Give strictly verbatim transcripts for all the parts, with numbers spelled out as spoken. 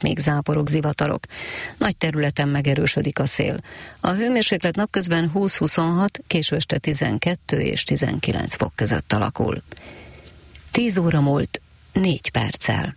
még záporok, zivatarok. Nagy területen megerősödik a szél. A hőmérséklet napközben húsz-huszonhat, késő este tizenkettő és tizenkilenc fok között alakul. tíz óra múlt négy perccel.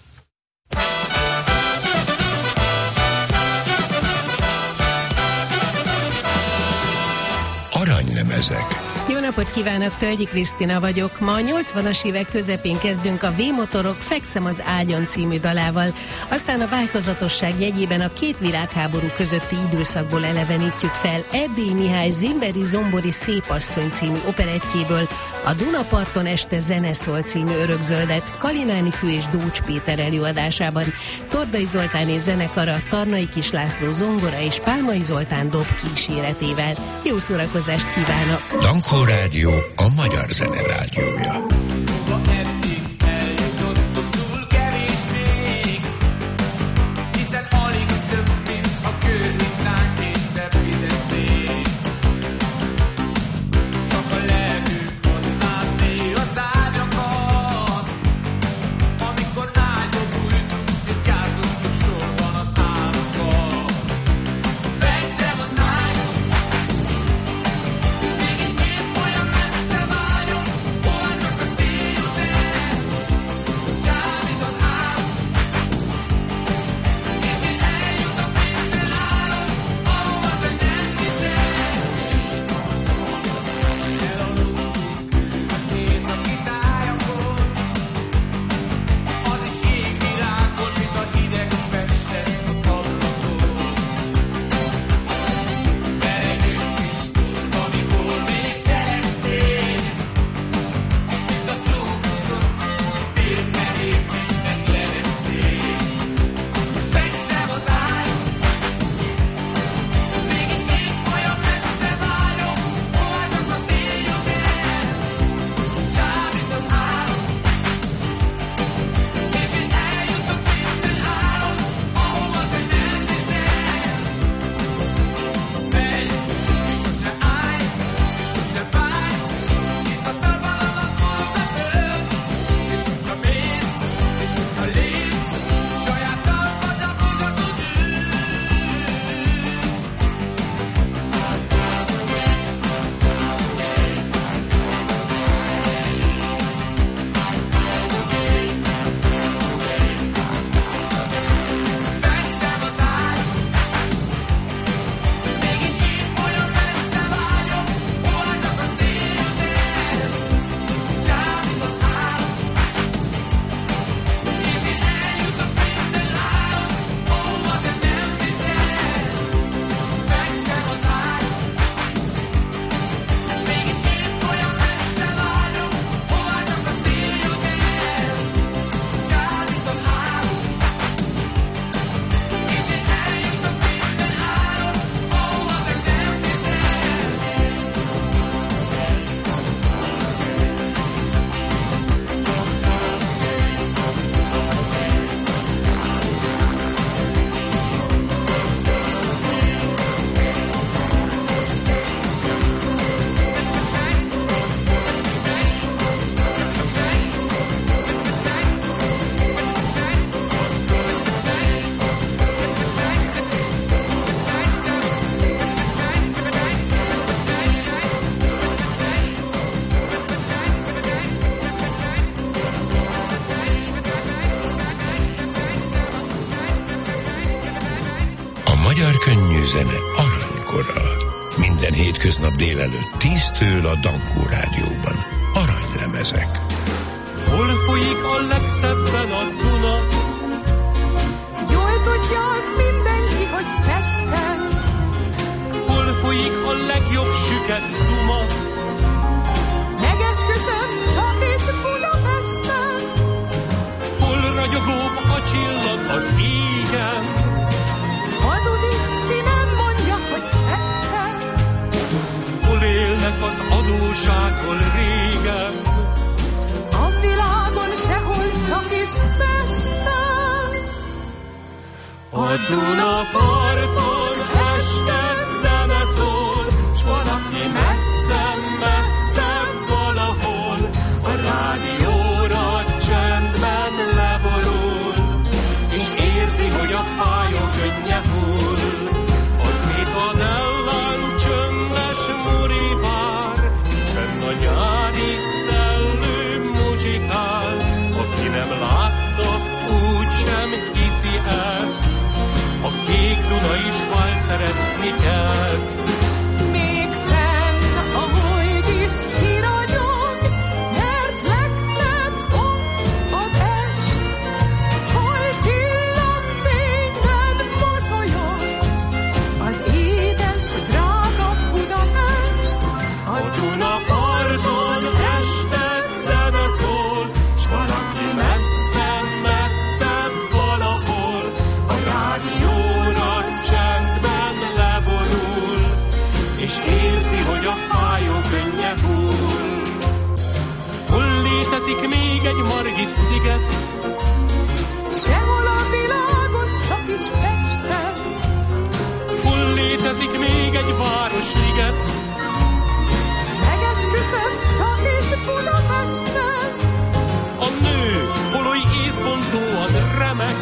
Aranylemezek. Jó napot kívánok, Tölgyi Krisztina vagyok. Ma a nyolcvanas évek közepén kezdünk a V-motorok Fekszem az ágyon című dalával. Aztán a változatosság jegyében a két világháború közötti időszakból elevenítjük fel Erdélyi Mihály Zimberi Zombori Szépasszony című operettjéből a Dunaparton este zene szól című örökzöldet Kalináni Kő és Dócs Péter előadásában. Tordai Zoltáné zenekara Tarnai Kis László zongora és Pálmai Zoltán dob kíséretével. Jó szórakozást kívánok! Dankó Rádió, a magyar zene rádiója. Magyar könnyű zene aranykora. Minden hétköznap délelőtt tíztől a Dankó Rádióban. Aranylemezek. Hol folyik a legszebben a Duna? Jól tudja azt mindenki, hogy Pesten. Hol folyik a legjobb süket duma? Megesküszöm, csak és Budapesten. Hol ragyogóbb a csillag az égen? Hazudik, ki nem mondja, hogy Pesten. Hol élnek az adósághol régen? A világon sehol, csak is Pesten. A Dunaparton este zene szól, s van, aki messze, messze valahol a rádióra csendben leborul, és érzi, hogy a fája könnye hull. A cigadellán csöndes muri vár, fenn a nyári szellő muzsikál. Aki nem látta, úgysem hiszi ezt, a kék Dunai Svalcerezni kezd. Még fenn a hold is kiragyog, mert legszebb ott az est. Hol csillagfényben mosolyog az édes, drága Budapest. A Duna parton este zene szól, s valaki messze-messze valahol a rádióra csendben leborul, és érzi, hogy a fájó könnye hull. Hol létezik még egy Margit sziget? Sehol a világon, csak is Pesten. Hol létezik még egy városliget? Megesküszöm, csak is Budapesten. A nő, hol oly észbontóan remek,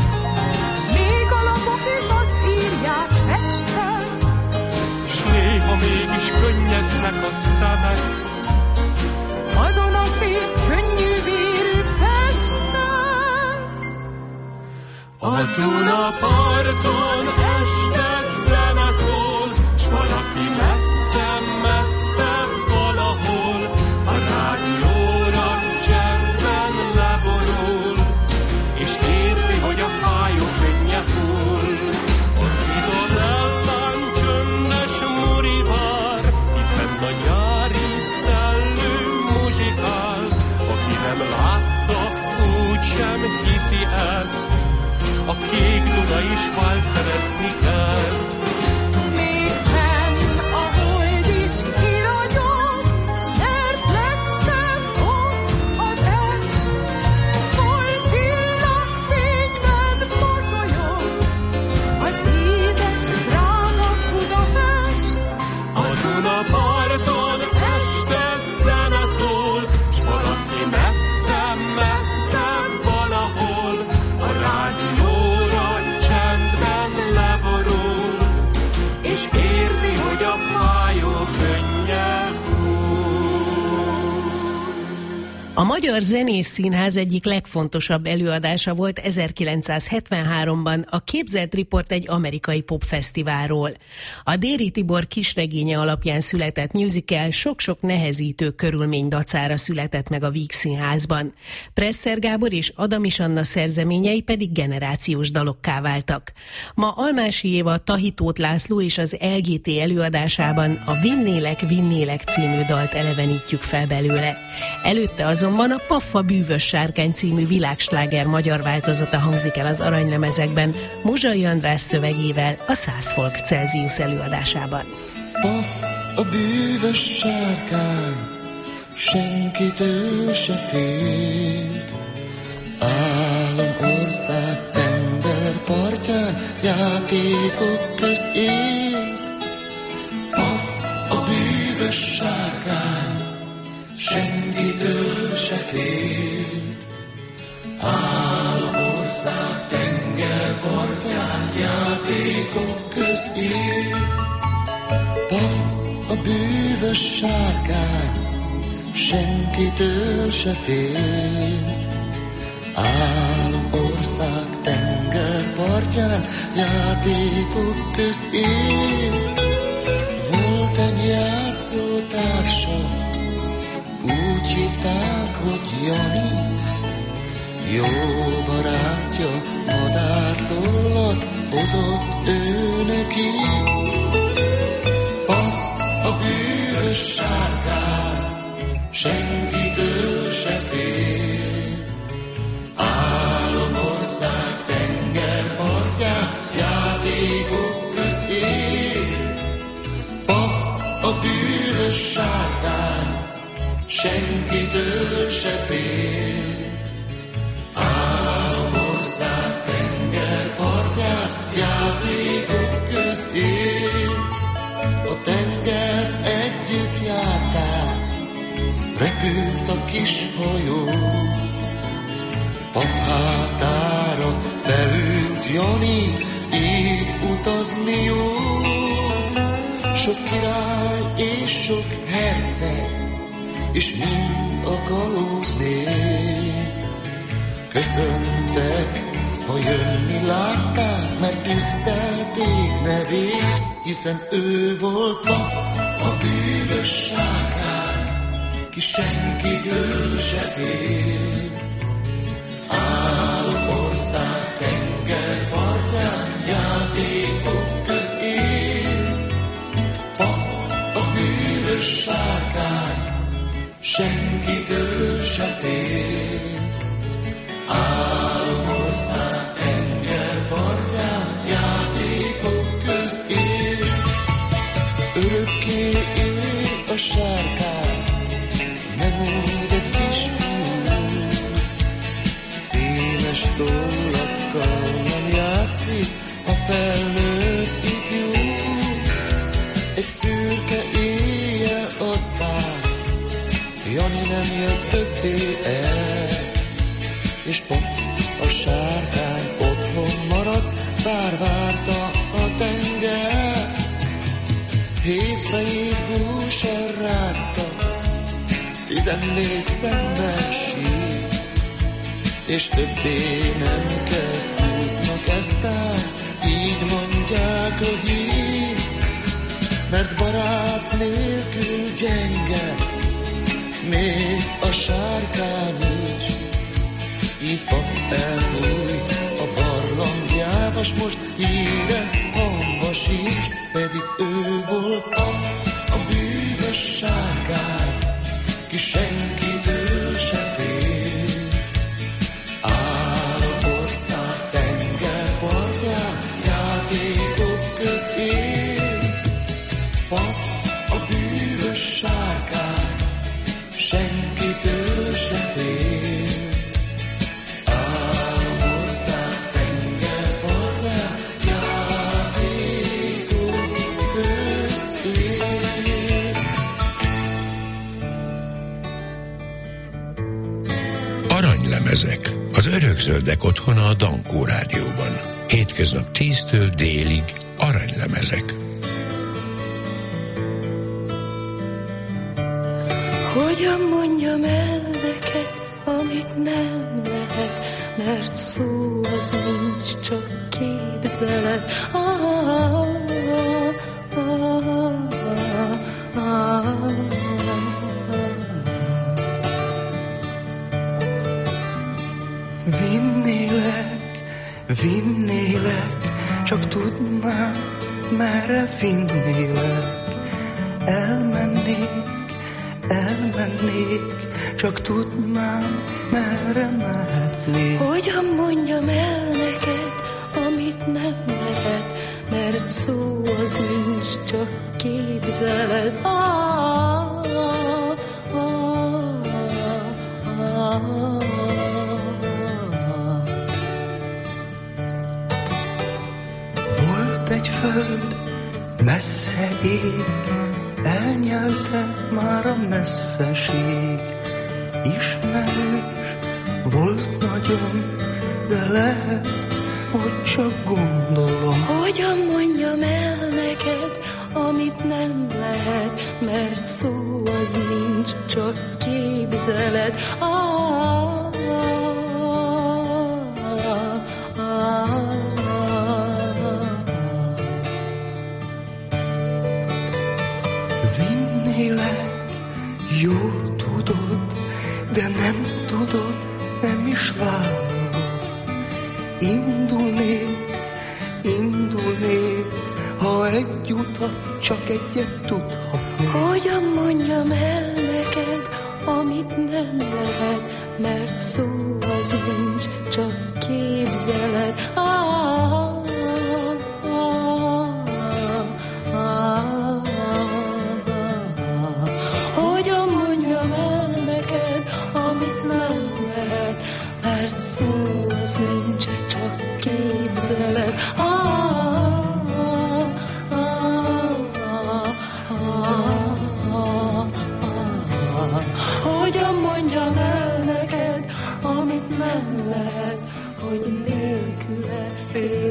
Még a lapok is azt írják Pesten. s néha mégis könnyeznek a szemek. Azon a szép, könnyű vérű Pesten. A Duna parton este zene szól, s valaki messze-messze valahol a rádióra csendben leborul, és érzi, hogy a fájó könnye hull. A cigadellán csöndes muri vár, hiszen a nyári szellő muzsikál. Aki nem látta, úgysem hiszi ezt, a kék Dunai Svalcerezni kezd. Még fenn a hold is kiragyog, mert legszebb ott az est. Hol csillagfényben mosolyog az édes, drága Budapest. A Duna parton este zene szól, s valaki messze-messze valahol a rádióra csendben leborul, és érzi, hogy a fájó könnye hull. A Magyar Zenés Színház egyik legfontosabb előadása volt ezerkilencszázhetvenháromban a Képzelt Riport egy amerikai popfesztiválról. A Déri Tibor kisregénye alapján született musical sok-sok nehezítő körülmény dacára született meg a Víg Színházban. Presser Gábor és Adamis Anna szerzeményei pedig generációs dalokká váltak. Ma Almási Éva Tahi Tóth László és az el gé té előadásában a Vinnélek, Vinnélek című dalt elevenítjük fel belőle. Előtte azonban a Paffa bűvös sárkány című világsláger magyar változata hangzik el az aranylemezekben Muzsai András szövegével a száz Folk Celsius előadásában. Paff a bűvös sárkány, senkitől se félt. Álomország tengerpartján játékok közt élt. Paff a bűvös sárkány, senkitől se félt. Álomország tengerpartján játékok közt élt. Paff a bűvös sárkány, senkitől se félt. Álomország tengerpartján játékok közt élt. Volt egy játszótársa, úgy hívták, hogy Jani. Jó barátja madártollat hozott ő neki. Paff a bűvös sárkány, senkitől se fél. Álomország tengerpartján játékok közt él. Paff a bűvös sárkány, senkitől se fél. Álomország tengerpartján játékok közt él. A tenger együtt járták, repült a kis hajó. Paff hátára felült Mert Jani, így utazni jó, sok király és sok herceg, és mind a kalóz nép. Köszöntek, ha jönni láttál, mert tisztelték nevét, hiszen ő volt Paf, a bűvös sárkány, ki senkitől se fél. Álom ország tengerpartján, játékok közt él. Paf, a bűvös sárkány, senkitől se fél. Álomország tengerpartján, játékok közt él. Örökké él a sárkány, nem úgy egy kisfiú. Széles tollakkal nem játszik a felnőtt ifjú. Egy szürke éjjel aztán Jani nem jött többé el, és Paf, a sárkány otthon maradt, bár várta a tenger. Hétfejét búsal rázta, tizennégy szemben sírt, és többé nem kell útnak eztán, így mondják a hírt. Mert barát nélkül gyenge, még a sárkány is. Így Paf elmúlt a barlangjában, s most híre hamba sincs, pedig ő volt Paf, a bűvös sárkány, ki senkitől se fél. Álomország tengerpartján, játékok közt él. Paf, a bűvös sárkány, senkitől se fél. Aranylemezek, az örökzöldek otthona a Dankó Rádióban. Hétköznap tíztől délig aranylemezek. Hogyan mondjam el neked, amit nem lehet, mert szó az nincs, csak képzeled. Ah, ah, ah, ah, ah. Vinnélek, vinnélek, csak tudnám, merre vinnélek. Elmennék, elmennék, csak tudnám, merre mehetnék. Hogyan mondjam el neked, amit nem lehet, mert szó az nincs, csak képzeled. Ah, ah, ah, ah, ah. Egy föld, messze ég, elnyelte már a messzeség. Ismerős volt nagyon, de lehet, hogy csak gondolom. Hogyan mondjam el neked, amit nem lehet, mert szó az nincs, csak képzeled. Ah, ah, ah, ah. Jól tudod, de nem tudod, nem is vállalod. Indulnék, indulnék, ha egy utat, csak egyet tudhatnék. Hogyan mondjam el neked, amit nem lehet, mert szó az nincs, csak képzeled. Ah, ah, ah, ah, ah. Hogyan mondjam el neked, amit nem lehet, mert szó az nincs, csak képzeled. Ah, ah, ah, ah, ah, ah. Hogyan mondjam el neked, amit nem lehet, hogy nélküle él.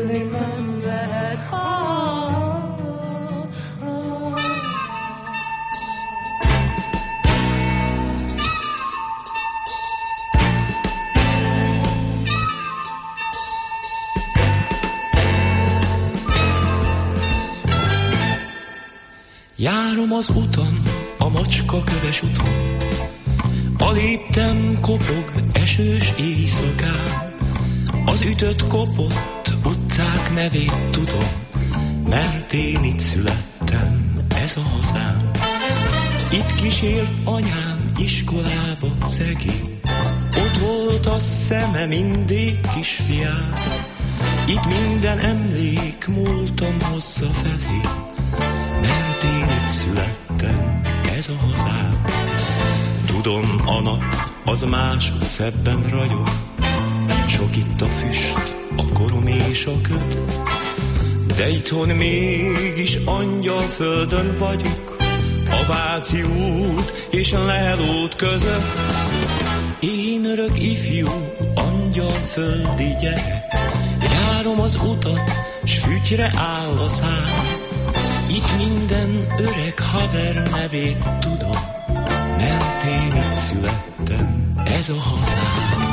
Járom az uton, a macska köves uton, a léptem kopog esős éjszakán, az ütött kopott utcák nevét tudom, mert én itt születtem, ez a hazám. Itt kísért anyám iskolába szegény, ott volt a szeme mindig kisfiám. Itt minden emlék múltam hozza felé, mert én itt születtem, ez a hazám. Tudom, a nap az másod szebben ragyog, sok itt a füst, a korom és a köd, de itthon mégis angyalföldön vagyok, a Váci út és a Lehel-út között. Én örök ifjú, angyalföldi gyerek, járom az utat, s fütyre áll a szám. Itt minden öreg haver nevét tudom, mert én itt születtem, ez a hazám.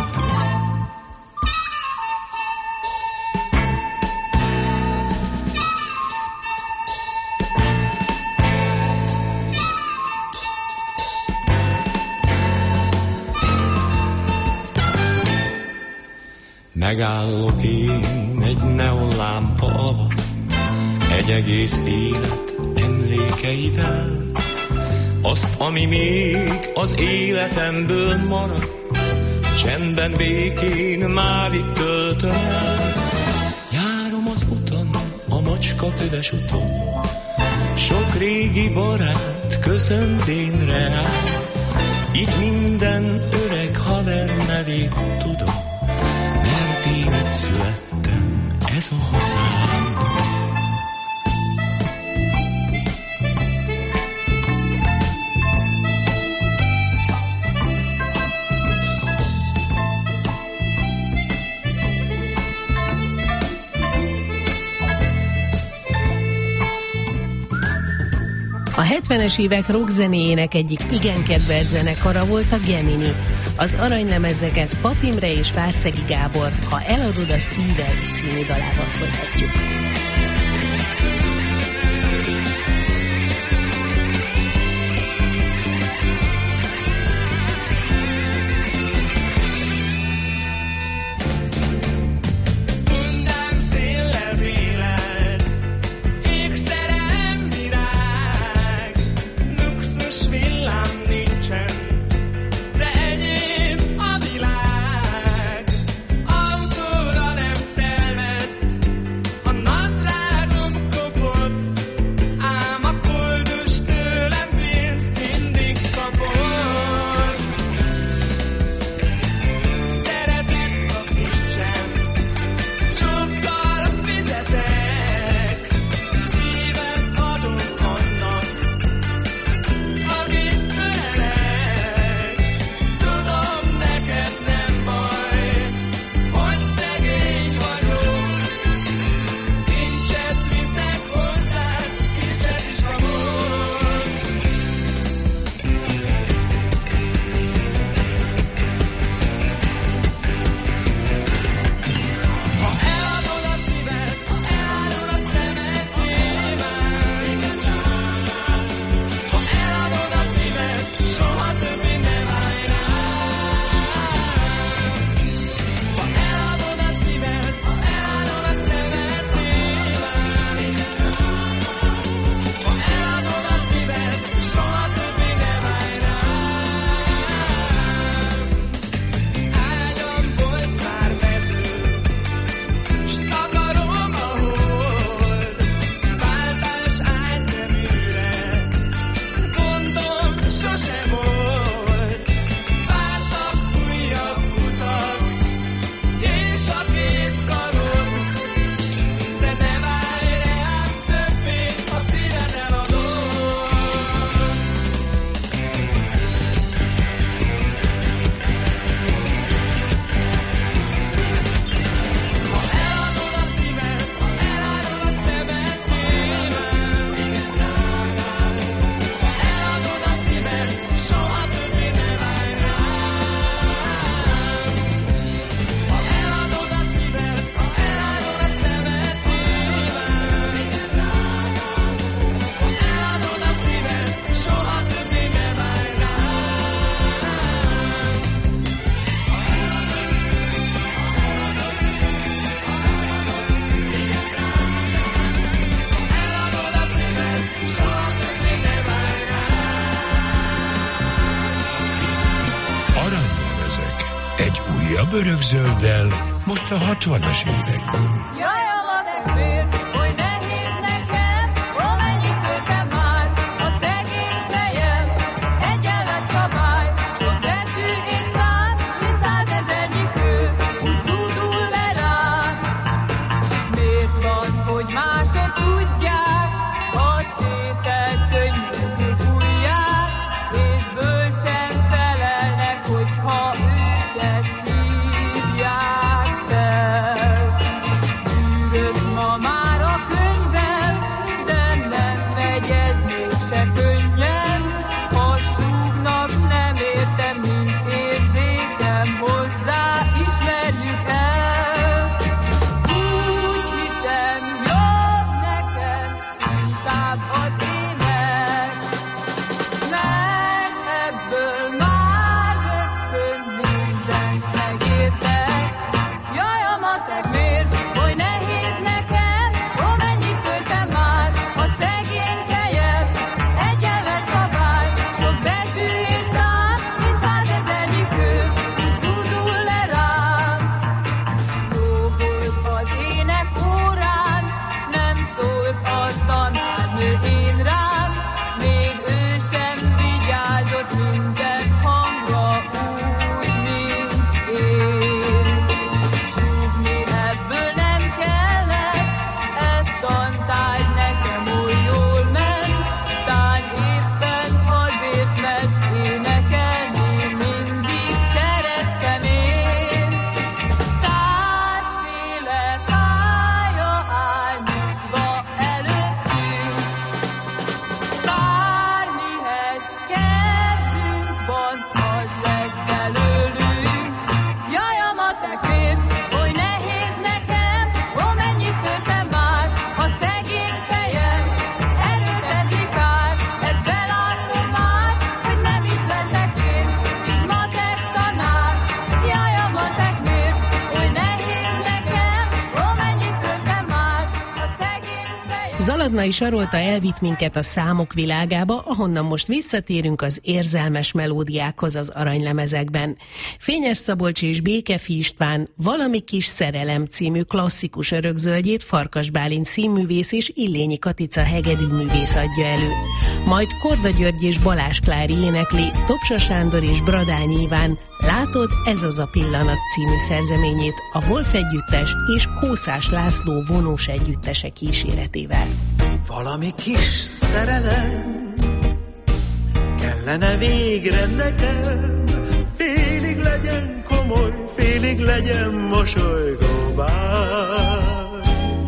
Megállok én egy neonlámpa alatt, egy egész élet emlékeivel. Azt, ami még az életemből maradt, csendben, békén már itt töltöm el. Járom az uton, a macska köves uton, sok régi barát köszönt én rá. Itt minden öreg haver nevét tudom, mert én itt születtem, ez a hazám. A hetvenes évek rockzenéjének egyik igen kedvelt zenekara volt a Gemini. Az aranylemezeket Pap Imre és Várszegi Gábor Ha eladod a szíved című dalával folytatjuk. Autóra nem telmet a nadrág. Újabb örökzölddel, most a hatvanas évekből. Jaj, a matek fér, oly nehéz nekem, amennyit töltem már, a szegény fejem, egyenlet szabály, sok betű és szám, mint százezernyi kő, úgy zúdul le rám. Miért van, hogy mások tudják, a tételt könnyűkül fújják, és bölcsen felelnek, hogyha őket hívják fel. Űrök ma már a könyvem, de nem megy ez mégse könnyen. Ha súgnak, nem értem, nincs érzékem hozzá, ismerjük el. Úgy hiszem, jobb nekem inkább az ének, mert ebből már rögtön mindent megértek. Jaj, a matek miért oly nehéz nekem, amennyit töltem már, a szegény fejem, egyenlet szabály, sok betű és szám, mint százezernyi kő, úgy zúdul le rám. Jó volt az ének órán, nem szólt a tanárnő én rám, még ő sem vigyázott minden hangra úgy, mint én. Súgni ebből nem kellett, ez tantárgy nekem oly jól ment, tán éppen azért, mert énekelni mindig szerettem én. Százféle pálya áll nyitva előttünk, bármihez kedvünk van, az lesz belőlünk. Jaj, a matek miért oly nehéz nekem, amennyit töltem már, a szegény fejem, erőtetik kár, ezt belátom már, hogy nem is leszek én, így matek tanár. Jaj, a matek miért oly nehéz nekem, amennyit töltem már, a szegény fejem. Zaladnai Sarolta elvitt minket a számok világába, ahonnan most visszatérünk az érzelmes melódiákhoz az aranylemezekben. Fényes Szabolcs és Békefi István Valami kis szerelem című klasszikus örökzöldjét Farkas Bálint színművész és Illényi Katica hegedűművész adja elő. Majd Korda György és Balázs Klári énekli Topsa Sándor és Bradányi Iván Látod, ez az a pillanat című szerzeményét a Wolf együttes és Kószás László vonós együttese kíséretével. Valami kis szerelem kellene végre nekem, félig legyen komoly, félig legyen mosolygó bár.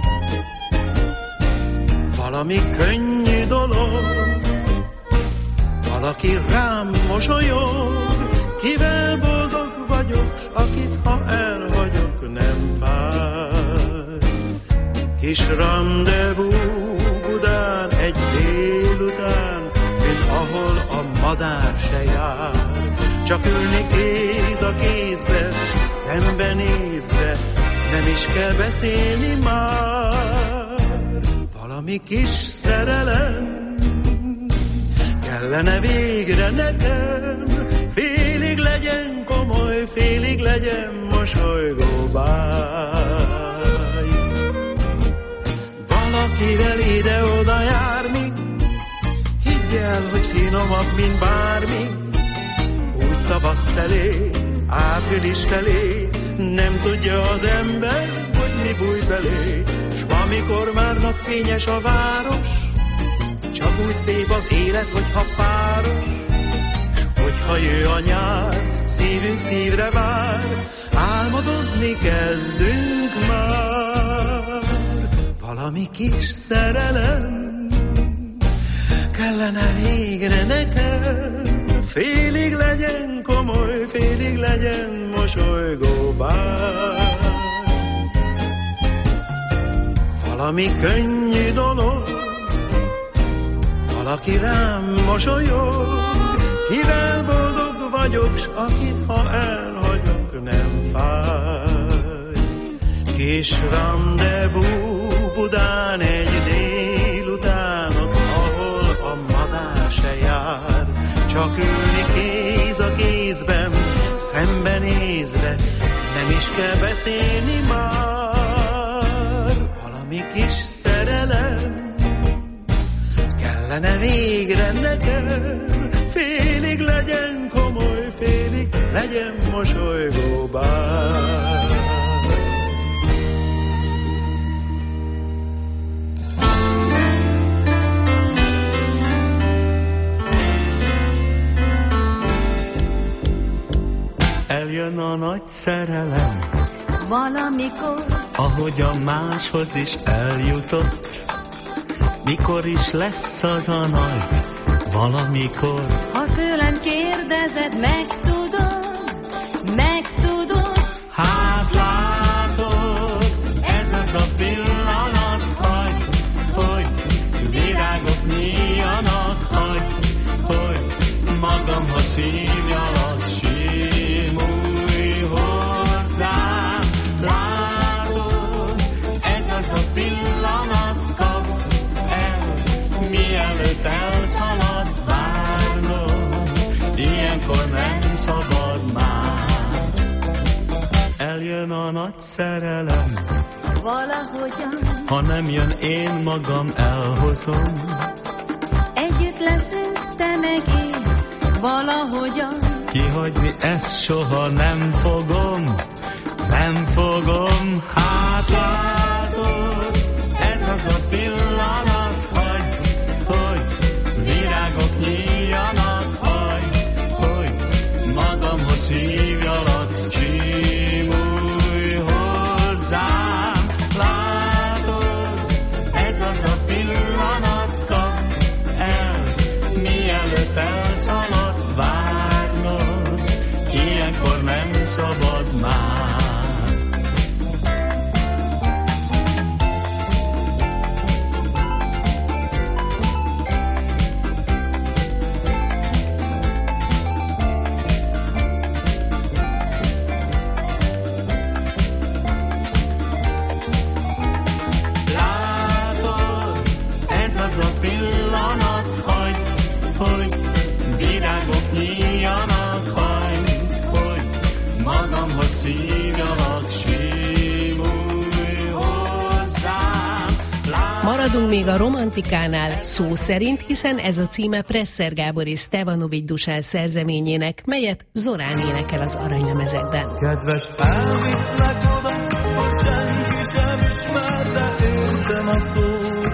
Valami könnyű dolog, valaki rám mosolyog, kivel boldog vagyok, s akit ha elhagyok nem fáj. Kis randevú Budán egy délután, mint ahol a madár se jár. Csak ülni kéz a kézbe, szembenézve, nem is kell beszélni már. Valami kis szerelem kellene végre nekem, félig legyen komoly, félig legyen mosolygó báj. Valakivel ide-oda járni, higgy el, hogy finomabb, mint bármi. Úgy tavasz felé, április felé, nem tudja az ember, hogy mi bújj belé. S amikor már napfényes a város, csak úgy szép az élet, hogyha páros. S hogyha jö a nyár, szívünk szívre vár, álmodozni kezdünk már. Valami kis szerelem kellene végre nekem, félig legyen komoly, félig legyen mosolygó bár. Valami könnyű dolog, valaki rám mosolyog, kivel boldog vagyok, s akit ha elhagyok nem fáj. Kis randevú Budán egy délután, ott ahol a madár se jár. Csak ülni kéz a kézben, szembenézve, nem is kell beszélni már. Valami kis szerelem kellene végre nekem, félig legyen komoly, félig legyen mosolygó bár. Eljön a nagy szerelem, valamikor, ahogyan máshoz is eljutott. Mikor is lesz az a nagy, valamikor? Ha tőlem kérdezed, megtudod, megtudod. Hát látod, ez az a pillanat, hagyd, hogy virágok nyíljanak, hagyd, hogy magamhoz hívjalak. Elszalad várnom, ilyenkor nem szabad már. Eljön a nagy szerelem, valahogyan, ha nem jön, én magam elhozom. Együtt leszünk, te meg én, valahogyan. Kihagyni ezt soha nem fogom, nem fogom. Hát látod, ez az a pillanat, virágok nyíljanak, hagyd, hogy magamhoz hívjalak, simulj hozzám. Látod, ez az a pillanat, kapd el, mielőtt elszalad várnod, ilyenkor nem szabad már. Maradunk még a romantikánál szó szerint, hiszen ez a címe Presser Gábor és Stevanovics Dusán szerzeményének, melyet Zorán énekel az aranylemezekben. Kedves, elviszlek oda, hogy senki sem ismer, de értem a szót.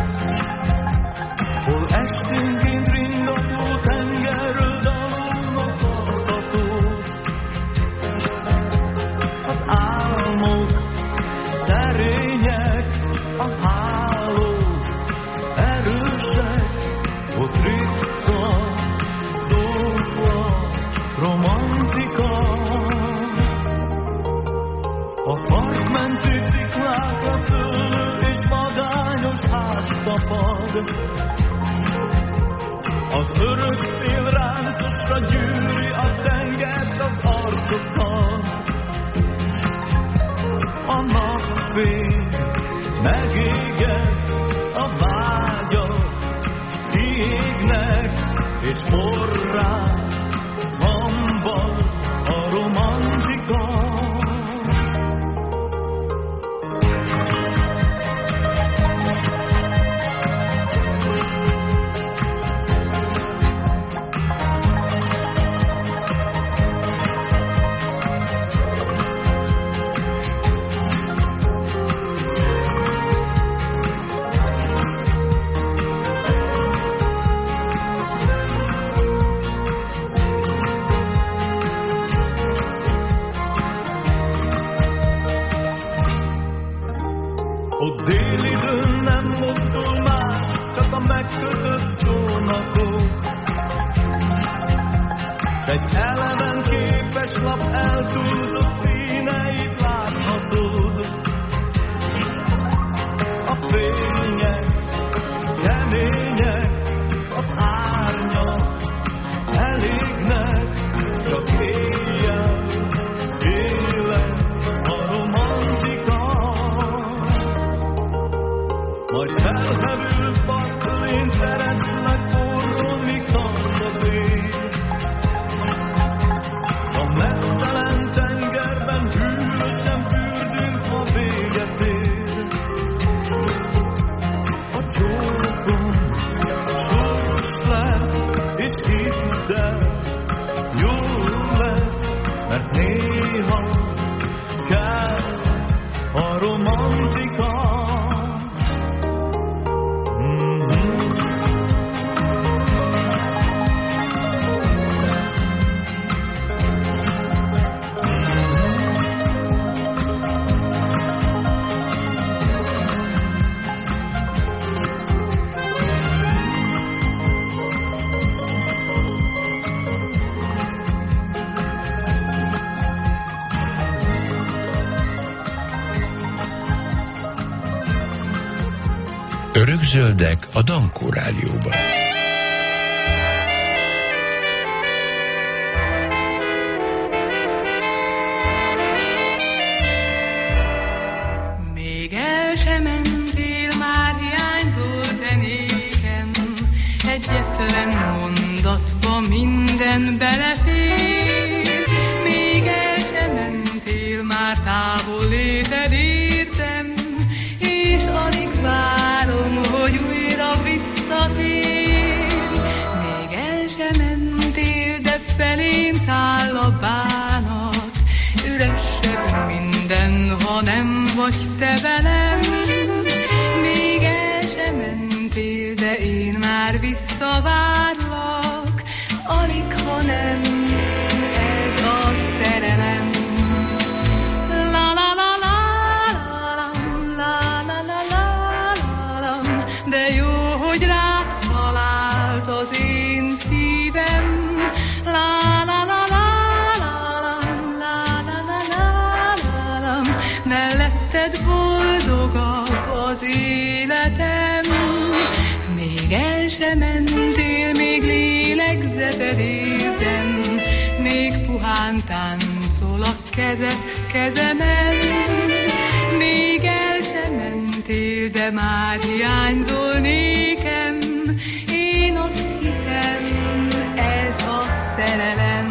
Hol esténként ringató tengerről dalolnak hallgatók. Az álmok szerények, a hálók erősek, ott ritka szókla romantika. A partmenti sziklákra szőlő és magányos ház tapad. Az örök szél ráncosra gyűri a tengert az arcokat. A napfény megéget, a vágyak kiégnek, és porrá hambal a romantika. Megkötött csónakok, egy eleven képes lap eltúlzott színeit láthatod. A fények kemények, az árnyak elégnek, csak éjjel élen a romantika. Majd felhevül parttól, én szeretlek forró, míg tart az ég. A mesztelen tengerben hű Örökzöldek a Dankó Rádióban. Még el sem mentél, már hiányzol te nékem. Egyetlen mondatba minden belefér. Még el sem mentél, már távol léted érzem, és alig várom, hogy újra visszatér. Még el sem mentél, de felém száll a bánat. Üresebb minden, ha nem vagy te velem. Még el sem mentél, de én már visszavárlak. Alig, ha nem ez a szerelem. De jó, hogy rád talált az én szívem. La la la la la la la la la la la. Melletted boldogabb az életem. Még el sem mentél, még lélegzeted érzem. Még puhán táncol a kezed kezemen. Még el sem mentél, de már hiányzol nékem. Én azt hiszem, ez a szerelem.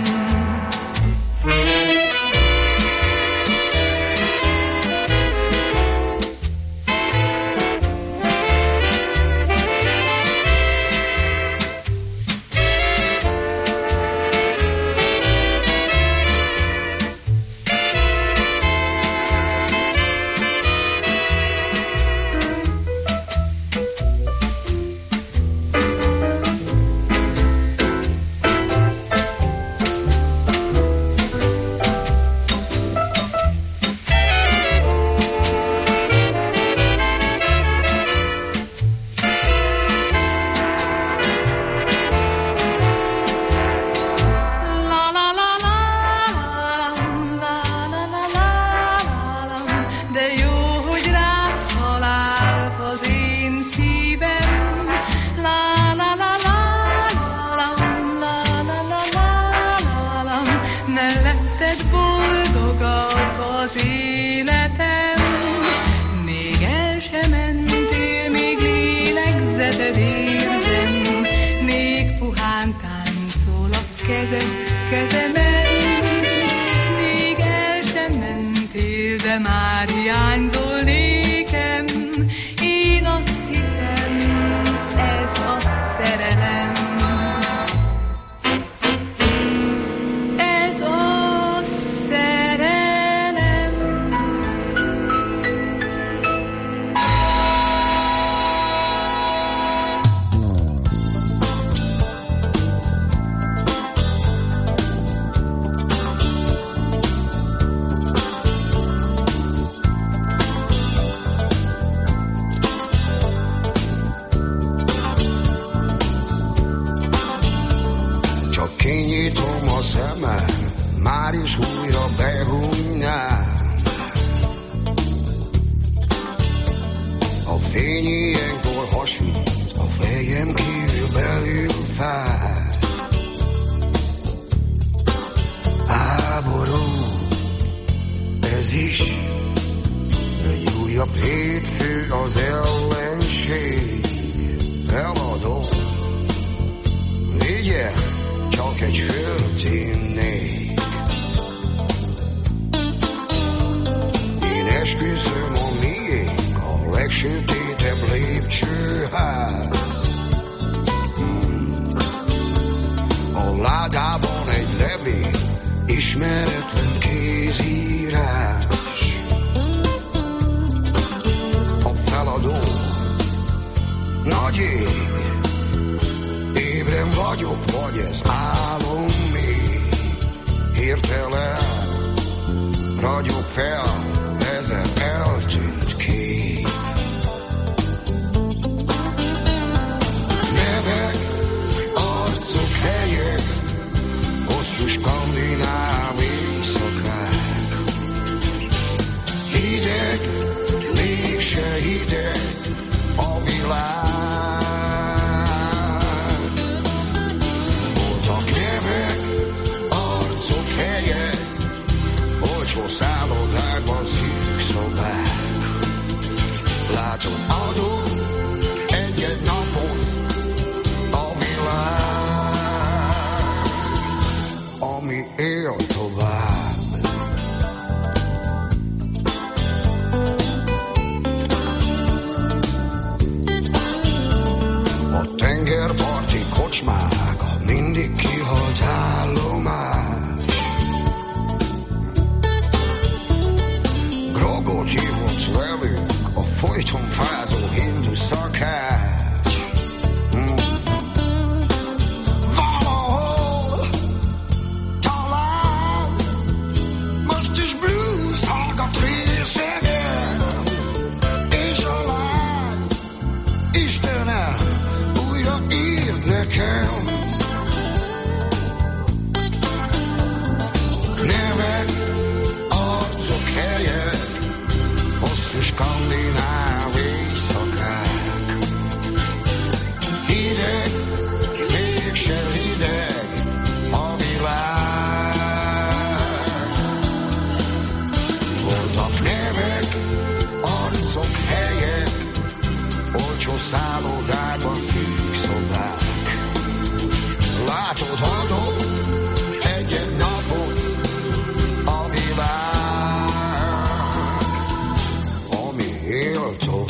Hideg, mégse hideg, a világ adott egy-egy napot a világ, ami él tovább. A tengerparti kocsmák mindig kihalt állomás. Grogot hívott velük a folyton fázó hindu szakács. Mm. Valahol talán most is blues hallgat részegen, és a lány Istenem újra írt nekem. Nevek, arcok, helyek, hosszú skandináv éjszakák. Hideg, mégse hideg a világ. Voltak nevek, arcok, helyek, olcsó szállodákban szűk szobák. Látod, adott egy-egy napot a világ, ami él tovább.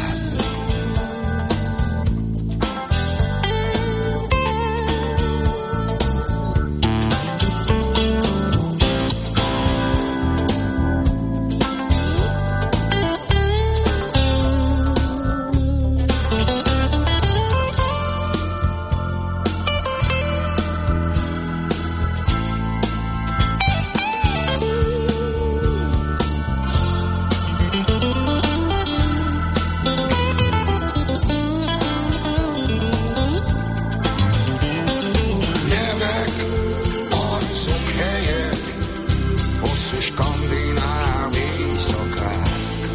Nevek, arcok, helyek, hosszú skandináv éjszakák.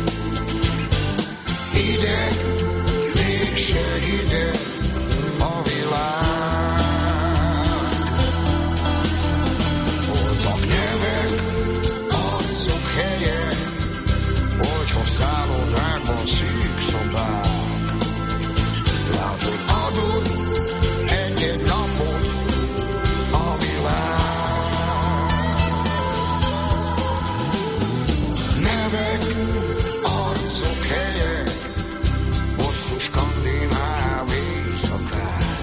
Hideg, mégse hideg a világ. Voltak nevek, arcok, helyek, olcsó szállodákban szűk szobák. Látod, adott egy-egy napot a világ. Nevek, arcok, helyek, hosszú skandináv éjszakák.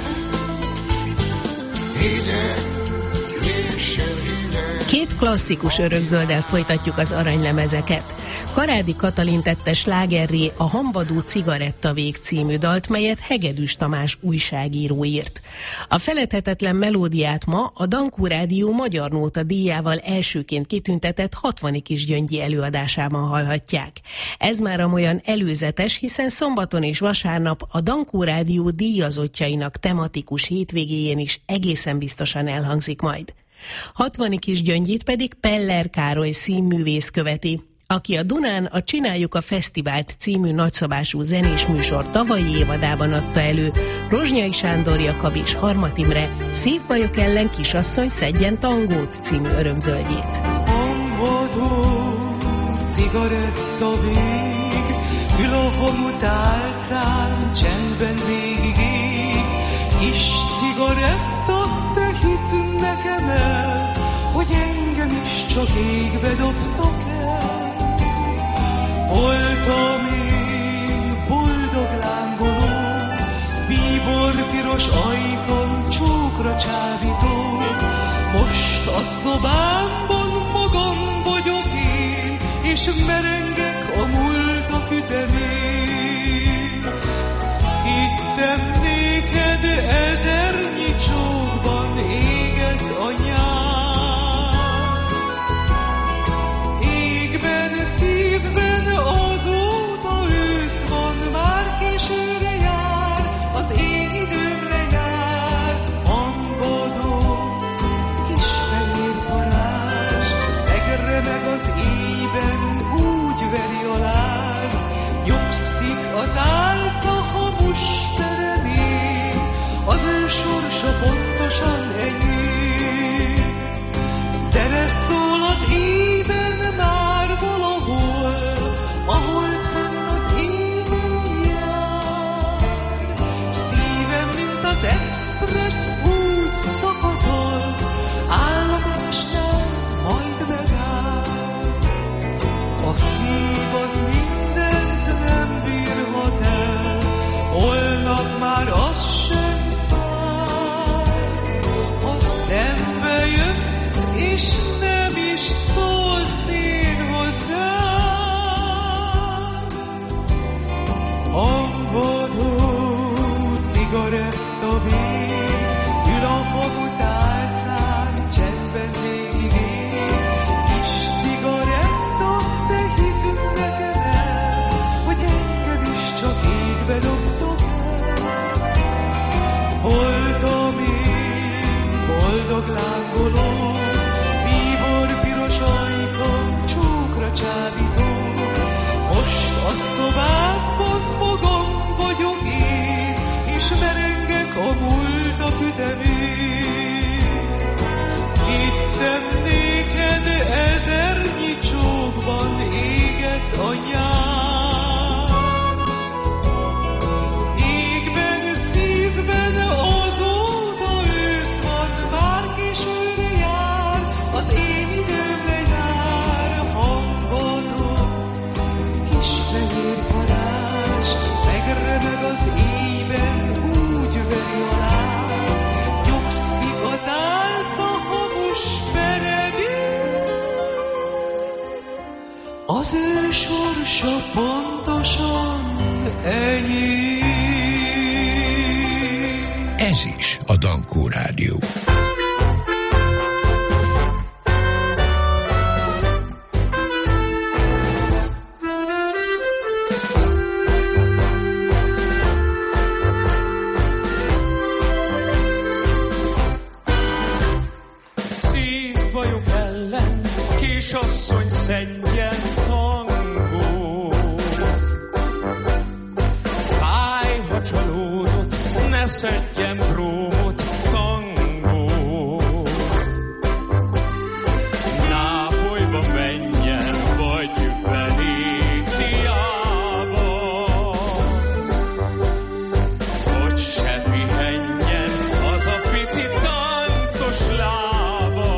Hideg, mégse hideg. Két klasszikus örökzölddel folytatjuk az aranylemezeket. Karádi Katalin tette slágerré a Hamvadó cigarettavég című dalt, melyet Hegedűs Tamás újságíró írt. A feledhetetlen melódiát ma a Dankó Rádió Magyar Nóta díjával elsőként kitüntetett hatvadik kisgyöngyi előadásában hallhatják. Ez már amolyan előzetes, hiszen szombaton és vasárnap a Dankó Rádió díjazottjainak tematikus hétvégéjén is egészen biztosan elhangzik majd. hatvadik kisgyöngyit pedig Peller Károly színművész követi, aki a Dunán a Csináljuk a Fesztivált című nagyszabású zenés műsor tavalyi évadában adta elő Rozsnyai Sándor Jakab és Harmat Imre Szívbajok ellen kisasszony szedjen tangót című örökzöldjét. Hamvadó cigarettavég, ül a hamu tálcán, csendben végigég. Kis cigaretta, te hidd nekem el, hogy engem is csak égbe dobtak el. Voltam én boldog lángoló, bíbor piros ajkon csókra csábító. Most a szobámban magam vagyok én, és merengek a múltak ütemén. Hittem néked ezernyi csókban éget a nyár. Égben, szívben azóta ősz van, már későre jár, az én időmre jár. Hamvadó, kis fehér parázs, megremeg az éjben, úgy veri a láz. Nyugszik a tálca hamus peremén, az ő sorsa pontosan enyém. Zene szól az éjben már valahol, ahol fenn az éjben jel. bedobtok el. Voltam én, boldog lángoló, bíbor piros ajkam, csókra csábító. Most a szobámban magam vagyok én, és merengek a múltnak ütemén. Hittem néked ezernyi csókban égett a nyár. Égben, szívben azóta ősz van, már későre jár, az én időm lejár. Hangodott kis fehér parázs, megremeg az éjben, úgy veri a láz. Nyugszik a tálca, hamus peregő, az ő sorsa pontosan ennyi. Ez is a Dankó Rádió. Szívbajok ellen kisasszony szedjen tangót. Fáj, ha csalódott, ne szedjen brómot, tangót. Nápolyba menjen, vagy Venéciába, hogy se pihenjen az a pici táncos lába.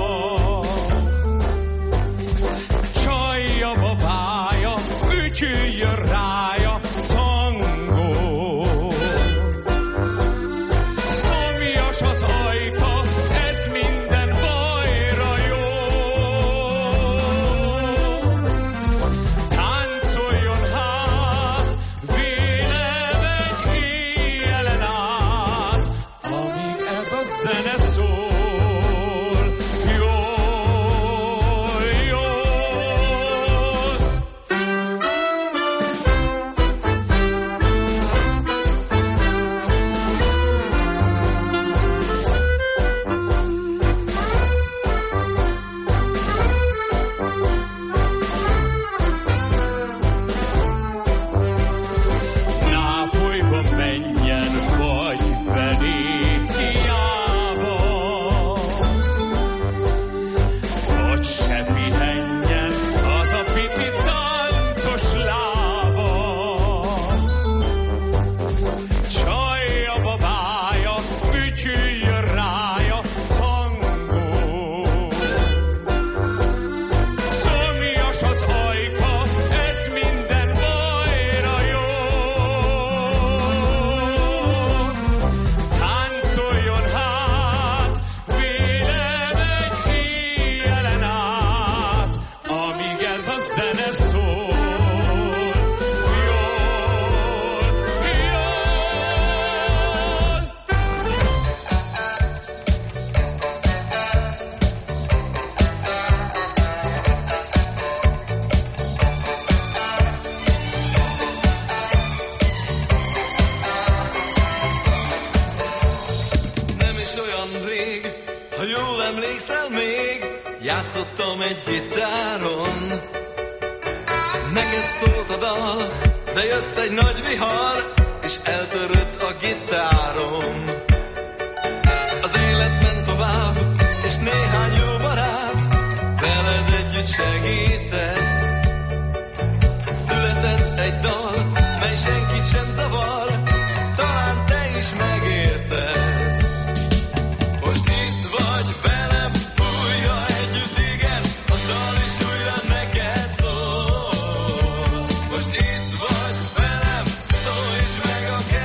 Csajja, babája, fütyüljön rája, tangó. Szomjas az ajka, ez minden bajra jó. Táncoljon hát, vélem egy éjjelen át, amíg ez a zene szól. Jól, jól. Nápolyba menjen, vagy Venéciába, hogy se pihenjen az a pici táncos lába. Csajja, babája, fütyüljön rája, tangó. Szomjas az ajka, ez minden bajra jó. Táncoljon hát, vélem egy éjjelen át, amíg ez a zene szól. Jól, jól. Nem is olyan rég, ha jól emlékszel még, játszottam egy gitáron. Neked szólt a dal, de jött egy nagy vihar, és eltörött a gitárom. Az élet ment tovább, és néhány jó barát veled együtt segített. Született egy dal, mely senkit sem zavar, talán te is megérted. Most itt vagy velem, újra együtt, igen, a dal is újra neked szól. Most itt vagy velem, szólj is meg a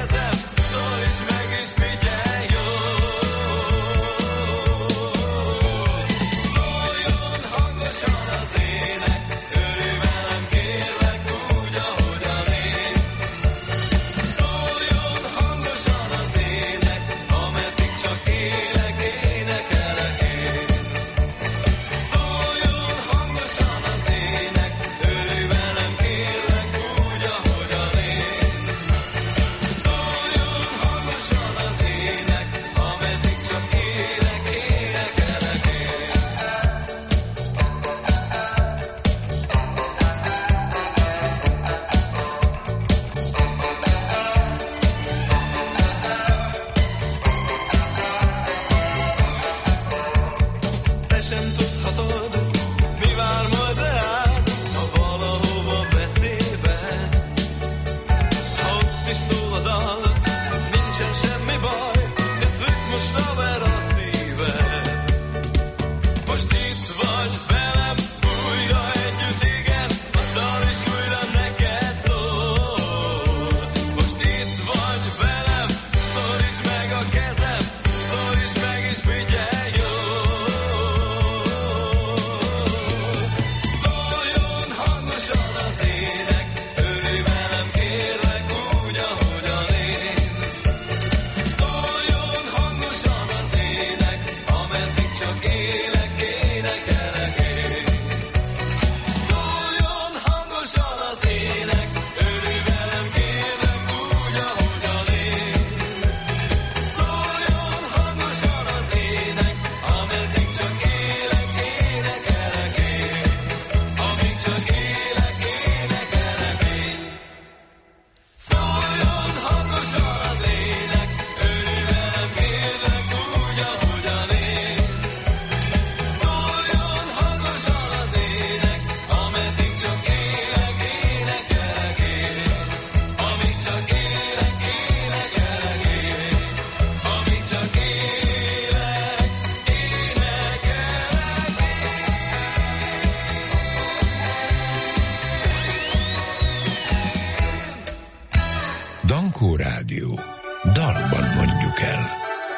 Dankó Rádió. Dalban mondjuk el.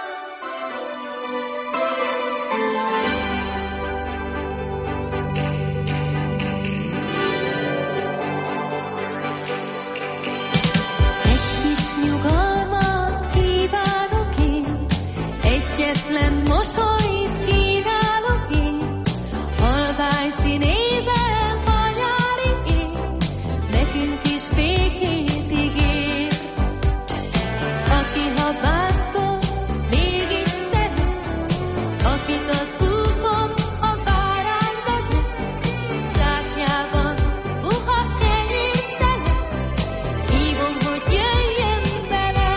Mosolyt kívánok én, halvány színével a nyári ég, nekünk is békét ígér. Aki ha bánta, mégis szeret, akit az úton a bárány vezet, zsákjában puha kenyér szelet, hívom, hogy jöjjön vele.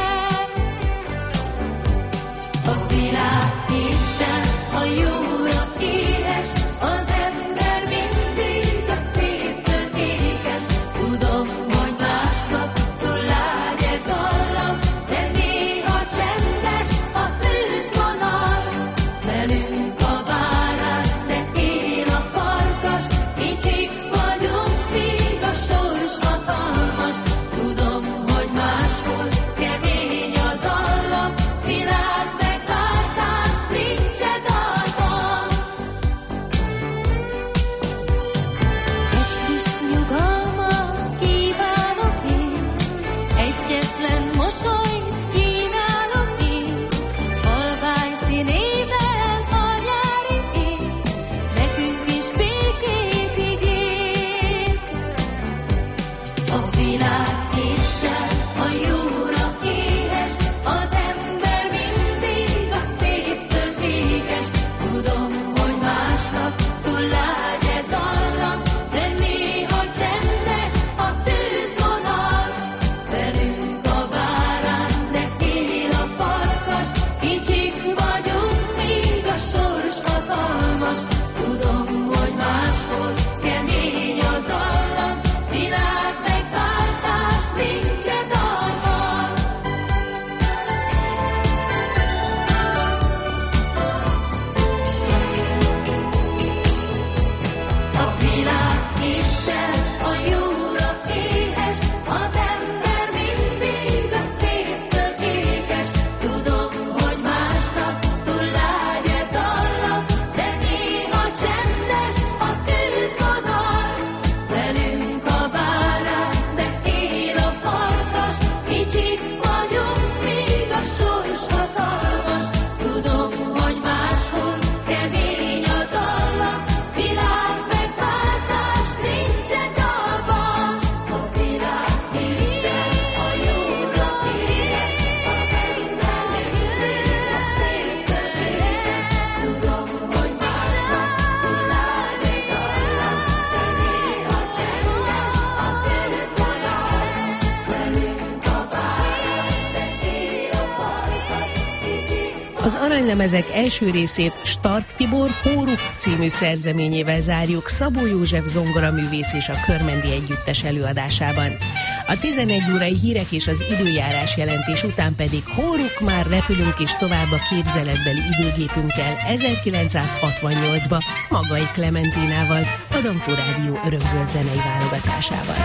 A világ a jóra éhes, az ember mindig a széptől ékes. Tudom, hogy másnaktól lágy egy dallam, de néha csendes a tűzvonal. Velünk a bárány, de én a farkas, kicsik vagyunk, míg a sors hatalmas. Tudom, hogy máshol kemény a dallam, világ megváltás nincs. Mosolyt kínálok én, halvány színével a nyári ég, nekünk is békét ígér. A világ kétszer a jóra éhes, az ember mindig a széptől ékes. Tudom, hogy másnaktól lágy egy dallam, de néha csendes a tűzvonal. Velünk kicsik vagyunk, míg a sors hatalmas. Tudom, hogy máshol kemény a dallam, világ megváltás nincs e dalban. A világ kétszer a jóra éhes, az ember mindig a széptől ékes. Tudom, hogy másnaktól lágy egy dallam, de néha csendes a tűzvonal. Velünk a bárány, de én a farkas, kicsik vagyunk, míg a sors hatalmas. Tudom, hogy máshol kemény a dallam, világ megváltás nincs e dalban. A világ minden a jóra éhes, az ember mindig a széptől ékes. Tudom, hogy másnaktól lágy egy dallam, de néha csendes a tűzvonal. Velünk a bárány, de én a farkas, kicsik. Az aranylemezek első részét Stark Tibor Hóruk című szerzeményével zárjuk Szabó József zongoraművész és a Körmendi Együttes előadásában. A tizenegy órai hírek és az időjárás jelentés után pedig Hóruk, már repülünk és tovább a képzeletbeli időgépünkkel ezerkilencszázhatvannyolcba Magai Klementinával, a Dankó Rádió örökzöld zenei válogatásával.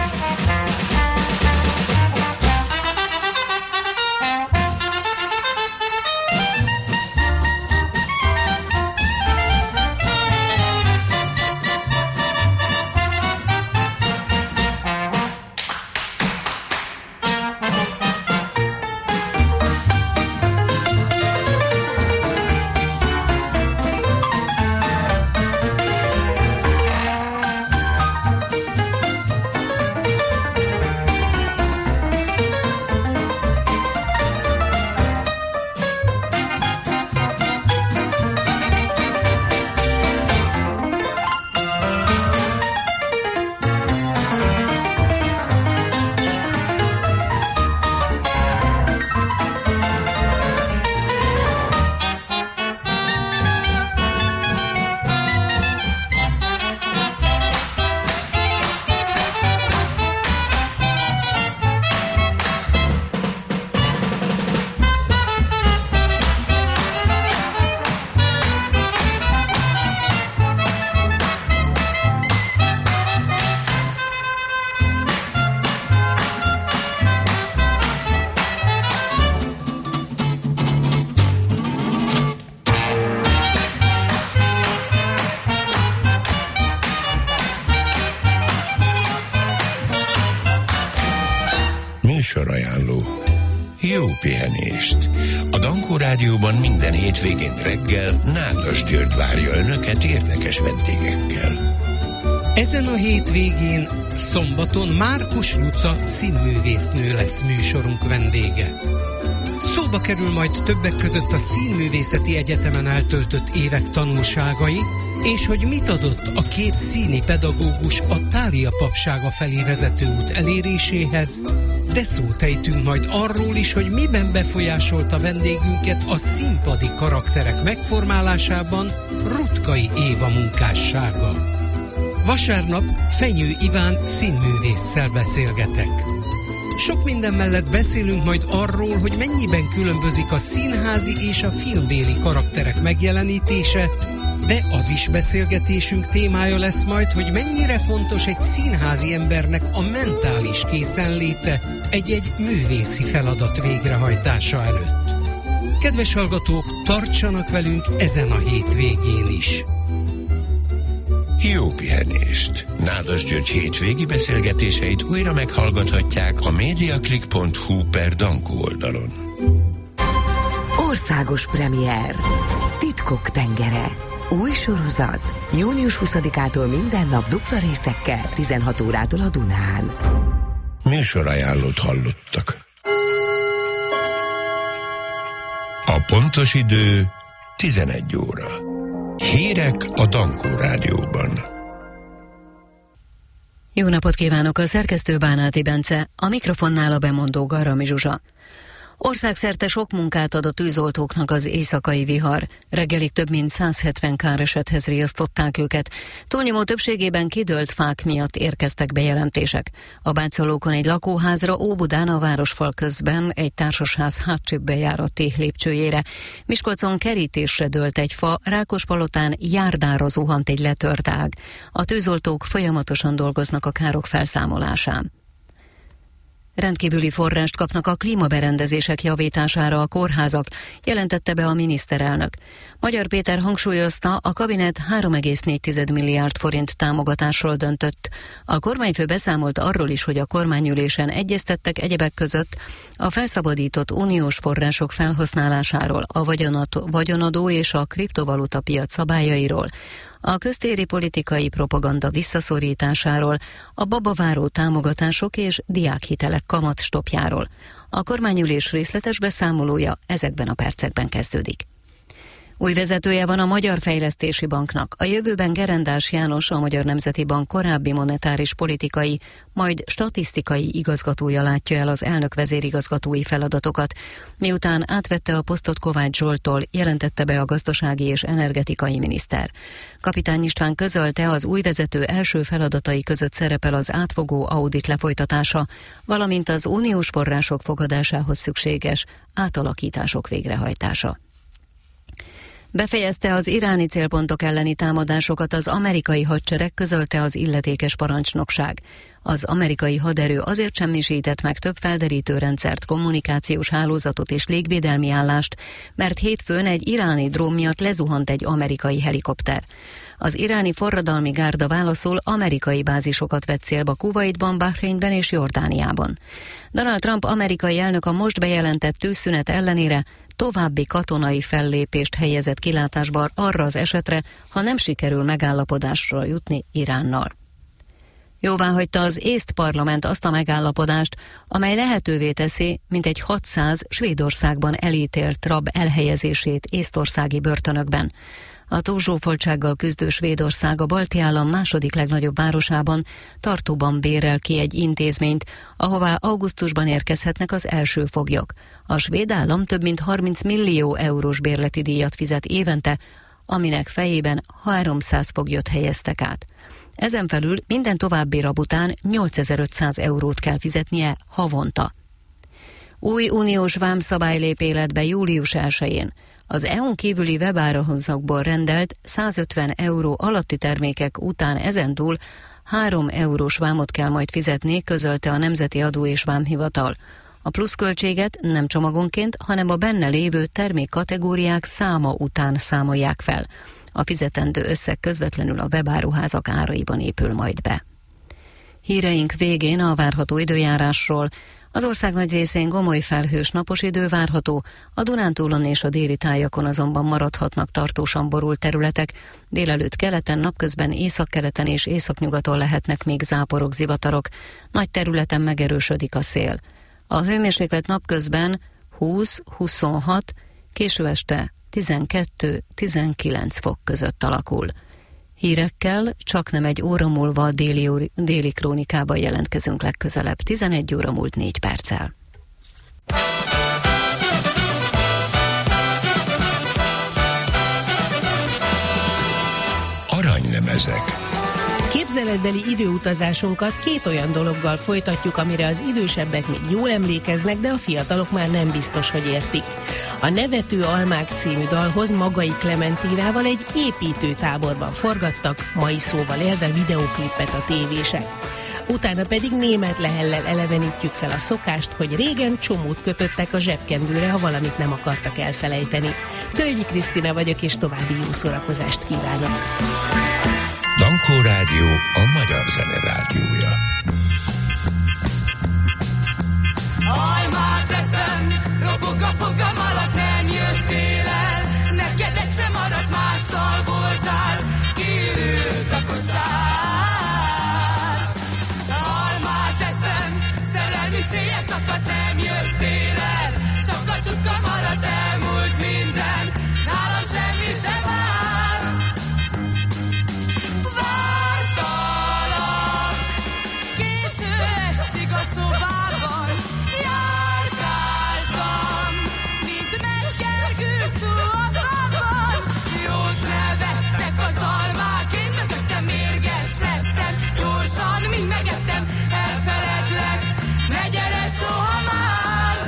Műsorajánló. Jó pihenést! A Dankó Rádióban minden hétvégén reggel Nádas György várja Önöket érdekes vendégekkel. Ezen a hétvégén szombaton Márkus Luca színművésznő lesz műsorunk vendége. Szóba kerül majd többek között a Színművészeti Egyetemen eltöltött évek tanulságai, és hogy mit adott a két színi pedagógus a Thália papsága felé vezető út eléréséhez, de szót ejtünk majd arról is, hogy miben befolyásolta vendégünket a színpadi karakterek megformálásában Rutkai Éva munkássága. Vasárnap Fenyő Iván színművésszel beszélgetek. Sok minden mellett beszélünk majd arról, hogy mennyiben különbözik a színházi és a filmbéli karakterek megjelenítése, de az is beszélgetésünk témája lesz majd, hogy mennyire fontos egy színházi embernek a mentális készenléte egy-egy művészi feladat végrehajtása előtt. Kedves hallgatók, tartsanak velünk ezen a hétvégén is! Jó pihenést! Nádas György hétvégi beszélgetéseit újra meghallgathatják a mediaclick pont hu per Dankó oldalon. Országos premier. Titkok tengere. Új sorozat. június huszadikától minden nap dupla részekkel, tizenhat órától a Dunán. Műsorajánlót hallottak. A pontos idő tizenegy óra. Hírek a Dankó Rádióban. Jó napot kívánok, a szerkesztő Bánáti Bence, a mikrofonnál a bemondó Garami Zsuzsa. Országszerte sok munkát ad a tűzoltóknak az éjszakai vihar. Reggelig több mint száz hetven káresethez riasztották őket. Túlnyomó többségében kidőlt fák miatt érkeztek bejelentések. A Bácsalókon egy lakóházra, Óbudán a városfal közben egy társasház hátcsőbb bejárati lépcsőjére. Miskolcon kerítésre dőlt egy fa, Rákospalotán járdára zuhant egy letört ág. A tűzoltók folyamatosan dolgoznak a károk felszámolásán. Rendkívüli forrást kapnak a klímaberendezések javítására a kórházak, jelentette be a miniszterelnök. Magyar Péter hangsúlyozta, a kabinet három egész négy milliárd forint támogatásról döntött. A kormányfő beszámolt arról is, hogy a kormányülésen egyeztettek egyebek között a felszabadított uniós források felhasználásáról, a vagyonadó és a kriptovaluta piac szabályairól, a köztéri politikai propaganda visszaszorításáról, a babaváró támogatások és diákhitelek kamatstopjáról. A kormányülés részletes beszámolója ezekben a percekben kezdődik. Új vezetője van a Magyar Fejlesztési Banknak. A jövőben Gerendás János, a Magyar Nemzeti Bank korábbi monetáris politikai, majd statisztikai igazgatója látja el az elnök vezérigazgatói feladatokat. Miután átvette a posztot Kovács Zsolttól, jelentette be a gazdasági és energetikai miniszter. Kapitány István közölte, az új vezető első feladatai között szerepel az átfogó audit lefolytatása, valamint az uniós források fogadásához szükséges átalakítások végrehajtása. Befejezte az iráni célpontok elleni támadásokat az amerikai hadsereg, közölte az illetékes parancsnokság. Az amerikai haderő azért semmisített meg több felderítő rendszert, kommunikációs hálózatot és légvédelmi állást, mert hétfőn egy iráni drón miatt lezuhant egy amerikai helikopter. Az iráni forradalmi gárda válaszul amerikai bázisokat vett célba Kuwaitban, Bahreinben és Jordániában. Donald Trump amerikai elnök a most bejelentett tűzszünet ellenére további katonai fellépést helyezett kilátásba arra az esetre, ha nem sikerül megállapodásra jutni Iránnal. Jóváhagyta az észt parlament azt a megállapodást, amely lehetővé teszi mintegy hatszáz Svédországban elítélt rab elhelyezését észtországi börtönökben. A túlzsúfoltsággal küzdő Svédország a balti állam második legnagyobb városában, Tartóban bérel ki egy intézményt, ahová augusztusban érkezhetnek az első foglyok. A svéd állam több mint harminc millió eurós bérleti díjat fizet évente, aminek fejében háromszáz foglyot helyeztek át. Ezen felül minden további rab után nyolcezer-ötszáz eurót kell fizetnie havonta. Új uniós vámszabály lép életbe július elsején. Az é u-n kívüli webáruházakból rendelt százötven euró alatti termékek után ezentúl három eurós vámot kell majd fizetni, közölte a Nemzeti Adó és Vámhivatal. A pluszköltséget nem csomagonként, hanem a benne lévő termékkategóriák száma után számolják fel. A fizetendő összeg közvetlenül a webáruházak áraiban épül majd be. Híreink végén a várható időjárásról. Az ország nagy részén gomoly felhős napos idő várható, a Dunántúlon és a déli tájakon azonban maradhatnak tartósan borult területek, délelőtt keleten, napközben északkeleten és északnyugaton lehetnek még záporok, zivatarok, nagy területen megerősödik a szél. A hőmérséklet napközben húsz-huszonhat, késő este tizenkettő-tizenkilenc fok között alakul. Hírekkel csaknem egy óra múlva a déli, déli krónikában jelentkezünk legközelebb, tizenegy óra múlt négy perccel. Aranylemezek. Képzeletbeli időutazásunkat két olyan dologgal folytatjuk, amire az idősebbek még jól emlékeznek, de a fiatalok már nem biztos, hogy értik. A Nevető Almák című dalhoz Magai Klementínával egy építőtáborban forgattak, mai szóval élve videóklipet a tévések. Utána pedig Németh Lehellel elevenítjük fel a szokást, hogy régen csomót kötöttek a zsebkendőre, ha valamit nem akartak elfelejteni. Tölgyi Krisztina vagyok, és további jó szórakozást kívánok! Dankó Rádió, a magyar zene rádiója. Almát eszem, ropog a fogam alatt, nem jöttél el. Neked egy sem maradt, mással voltál, kiürült a kosár. Almát eszem, szerelmük széje szakadt, nem jöttél el. Csak a csutka maradt, elmúlt minden, nálam semmi sem vár. Megettem, elfeledlek, ne gyere soha már!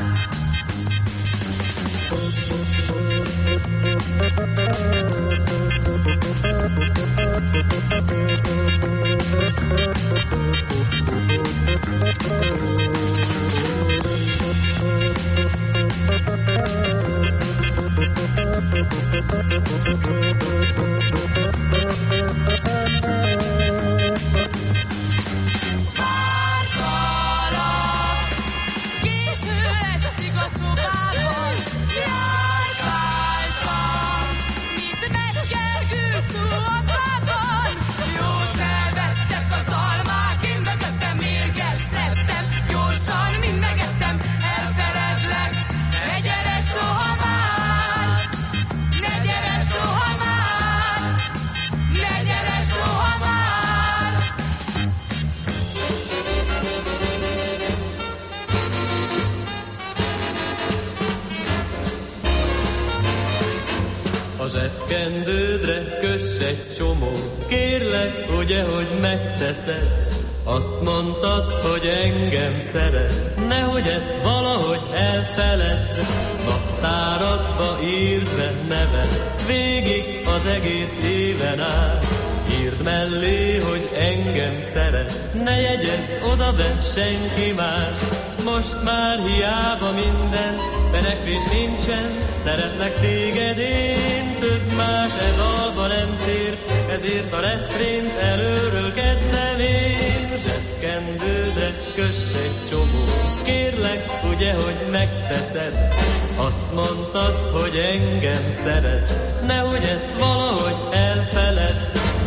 Zsebkendődre köss egy csomó, kérlek, ugye, hogy megteszed. Azt mondtad, hogy engem szeretsz, nehogy ezt valahogy elfeledd. Naptáradba írd be neved, végig az egész éven át. Írd mellé, hogy engem szeretsz, ne jegyezz oda be senki más. Most már hiába minden, fenekvés nincsen, szeretlek téged én. Több más e dalba nem tér, ezért a refrént előről kezdem én. Zsebkendődre köss egy csomó, kérlek, ugye, hogy megteszed. Azt mondtad, hogy engem szeretsz, nehogy ezt valahogy elfeledd.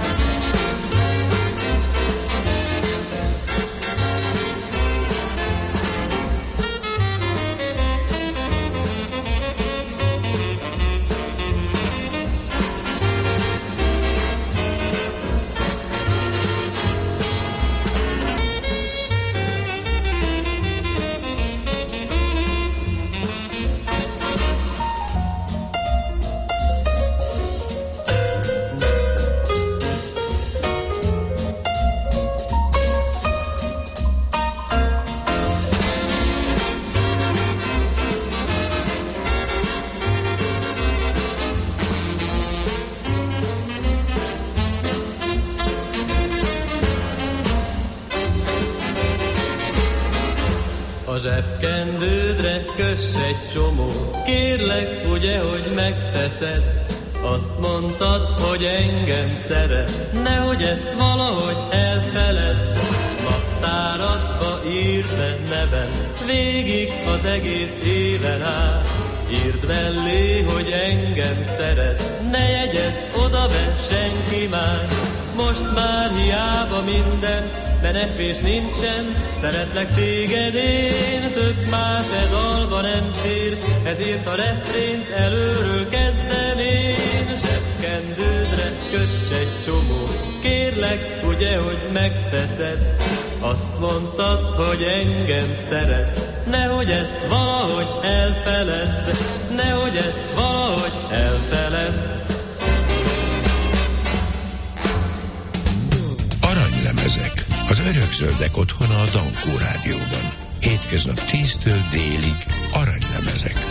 A zsebkendődre köss egy csomó, kérlek, ugye, hogy megteszed. Azt mondtad, hogy engem szeretsz, nehogy ezt valahogy elfeledd. Naptáradba ír írd neven, végig az egész éven át. Írd mellé, hogy engem szeretsz, ne jegyezz oda be senki más. Most már hiába minden, menekvés nincsen, szeretlek téged én, több más ez dalba nem fér, ezért a refrént előről kezdem én. Zsebkendődre köss egy csomó, kérlek, ugye, hogy megteszed, azt mondtad, hogy engem szeretsz, nehogy ezt valahogy elfeledd, nehogy ezt valahogy elfeledd. Aranylemezek, az örökzöldek otthona a Dankó Rádióban. Hétköznap tíztől délig aranylemezek.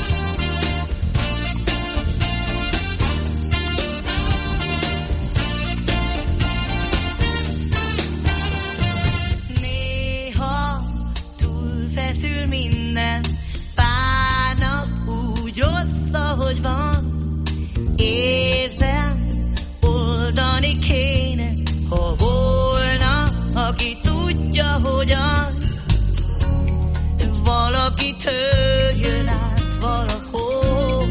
Néha túlfeszül minden, pár nap úgy rossz, ahogy van. Érzem, oldani kéne, ha volna, aki tudja, hogyan. Valaki törjön át valahol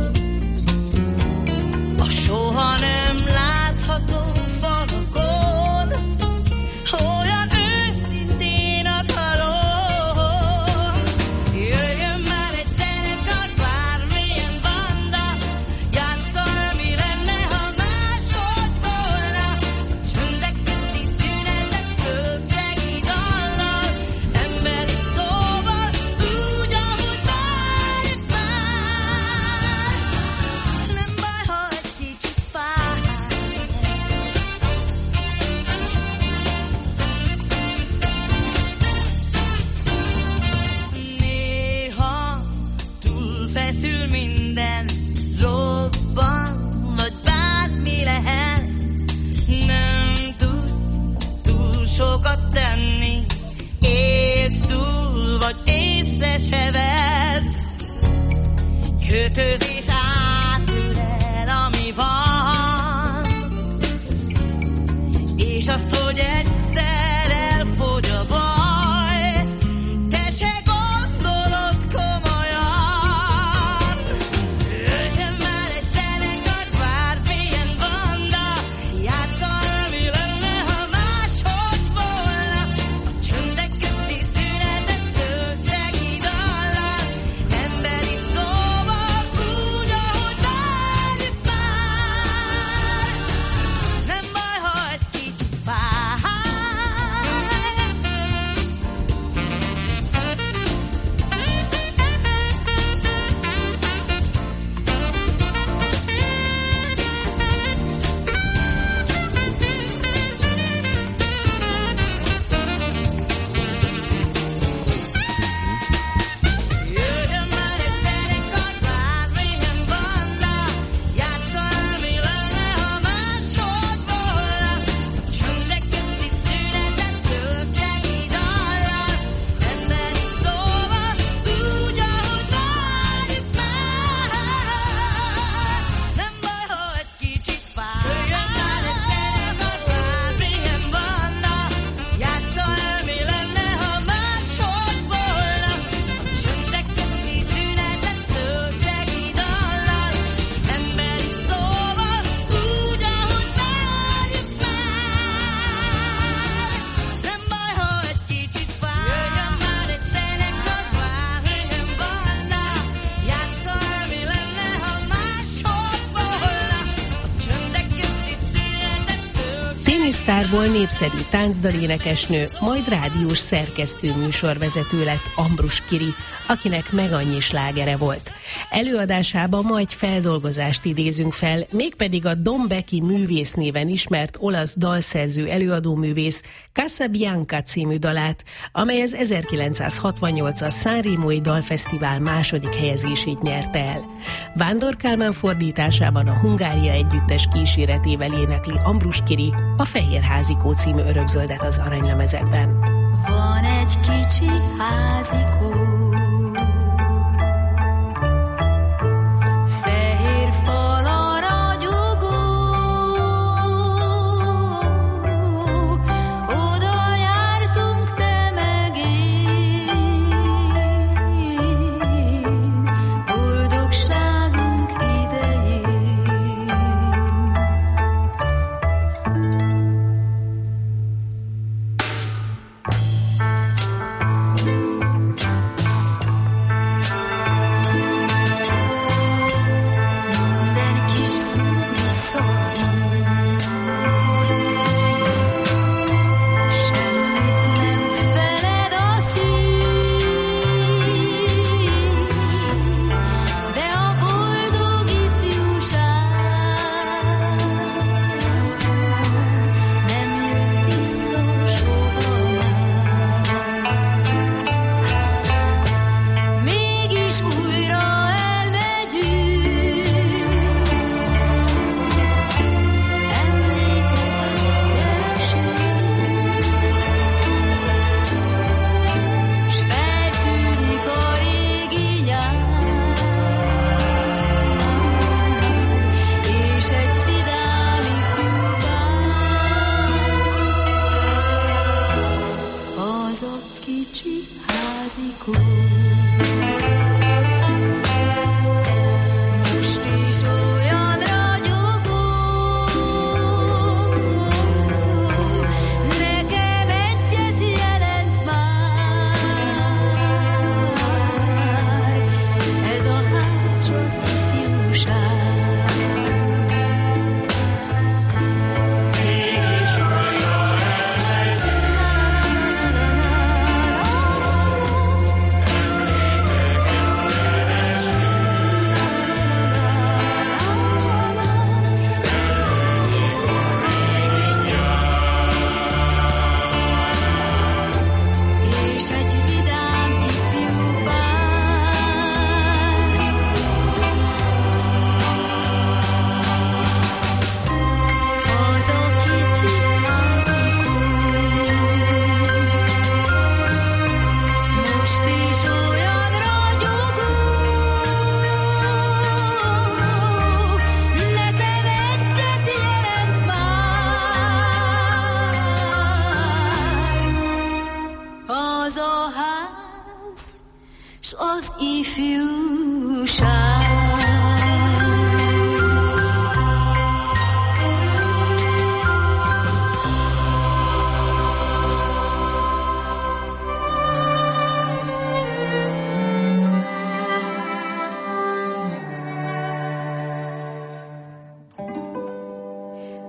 a soha nem látható falakon. Olyan őszintén akarom. Jöjjön már egy zenekar, bármilyen banda, játsszal, mi lenne, ha máshogy volna. Csöndek közti szünetet töltsek így dallal, emberi szóval, úgy, ahogy várjuk már. Nem baj, ha egy kicsit fáj. Néha túlfeszül minden, robban, vagy bármi lehet. Nem tudsz túl sokat tenni, élsz túl, vagy észre se vedd. Kötözés átül el, ami van, és azt, hogy egyszer elfogy a baj, te se gondolod komolyan. Jöjjön már egy zenekar, bármilyen banda, játsszal, mi lenne, ha máshogy volna. A csöndek közti szünetet töltsek így dallal, emberi szóval, úgy, ahogy várjuk már. Nem baj, ha egy kicsit fáj. Jöjjön már egy zenekar, bármilyen banda, játsszal, mi lenne, ha máshogy volna. Csöndek közti szünetet töltsek így dallal, emberi szóval, úgy, ahogy várjuk már. Nem baj, ha egy kicsit fáj. Jöjjön már egy zenekar, bármilyen banda, játsszal, mi lenne, ha máshogy volna. Csöndek közti szünetet töltsek így dallal, emberi szóval, úgy, ahogy várjuk már. Nem baj, ha egy kicsit fáj. Jöjjön már egy zenekar, bármilyen banda, játsszal, mi lenne, ha máshogy volna. Csöndek közti szünetet töltsek. Színisztárból népszerű táncdalénekesnő, majd rádiós szerkesztő műsorvezető lett Ambrus Kiri, akinek meg annyi slágere volt. Előadásában majd feldolgozást idézünk fel, mégpedig a Don Becky művész néven ismert olasz dalszerző előadóművész Casabianca című dalát, amely az ezerkilencszázhatvannyolcas Sanremói Dalfesztivál második helyezését nyerte el. Vándor Kálmán fordításában a Hungária együttes kíséretével énekli Ambrus Kiri a Fehér Házikó című örökzöldet az aranylemezekben. Van egy kicsi házikó, fehér fal a ragyogó, oda jártunk te meg én.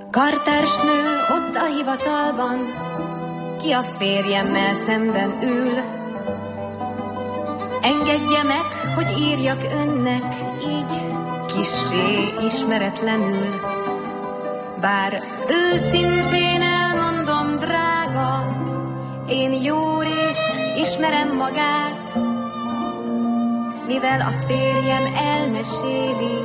Kartársnő ott a hivatalban, ki a férjemmel szemben ül. Engedje meg, hogy írjak önnek, így kissé ismeretlenül. Bár őszintén elmondom, drága, én jó részt ismerem magát, mivel a férjem elmeséli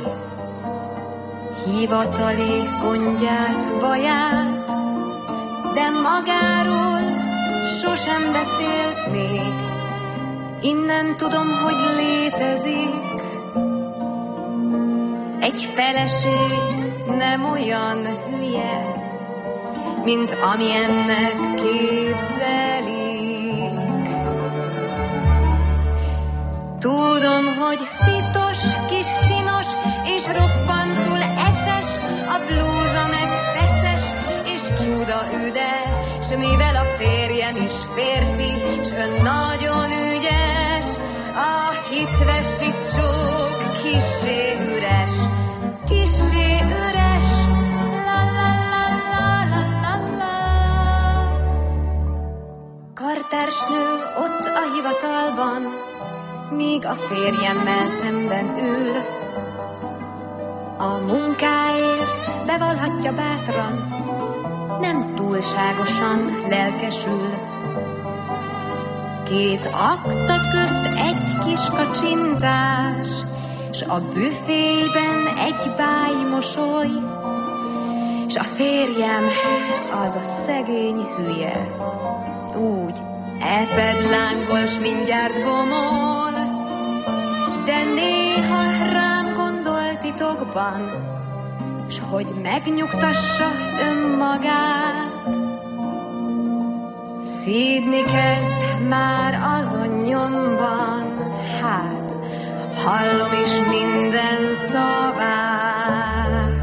hivatali gondját, baját, de magáról sosem beszélt még. Innen tudom, hogy létezik egy feleség, nem olyan hülye, mint amilyennek képzelik. Tudom, hogy fitos, kis csinos és roppantul eszes, a blúza meg feszes és csuda üdes, mivel a férjem is férfi, s ön nagyon ügyes, a hitvesi csók kissé üres, kissé üres, la la la la la la la. Kartársnő ott a hivatalban, míg a férjemmel szemben ül. A munkáért bevallhatja bátran, nem túlságosan lelkesül. Két akta közt egy kis kacsintás, s a büfében egy báj mosoly, s a férjem az a szegény hülye, úgy epedlángol, s mindjárt gomol, de néha rám gondol titokban, s hogy megnyugtassa önmagát. Szídni kezd már azon nyomban, hát hallom is minden szavát.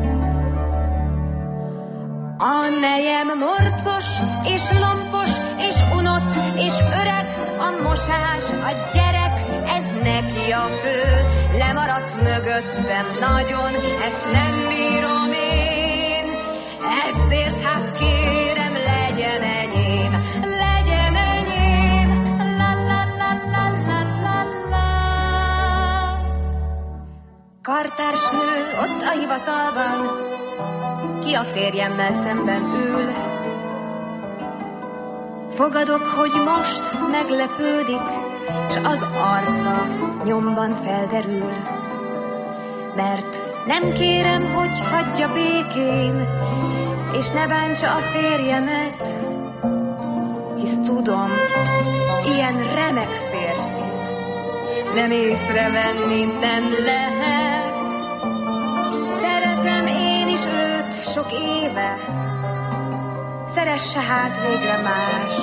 A nejem morcos és lompos és unott és öreg, a mosás, a gyerek, ez neki a fő. Lemaradt mögöttem nagyon, ezt nem bírom én, ezért hát kérem, legyen enyém, legyen enyém, la la la la la la la. Kartársnő ott a hivatalban, ki a férjemmel szemben ül. Fogadok, hogy most meglepődik, s az arca nyomban felderül. Mert nem kérem, hogy hagyja békén, és ne bántsa a férjemet, hisz tudom, ilyen remek férfit nem észrevenni nem lehet. Szeretem én is őt sok éve, szeresse hát végre más.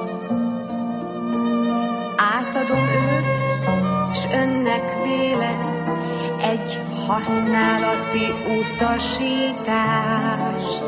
Átadom őt, s önnek vélem egy használati utasítást.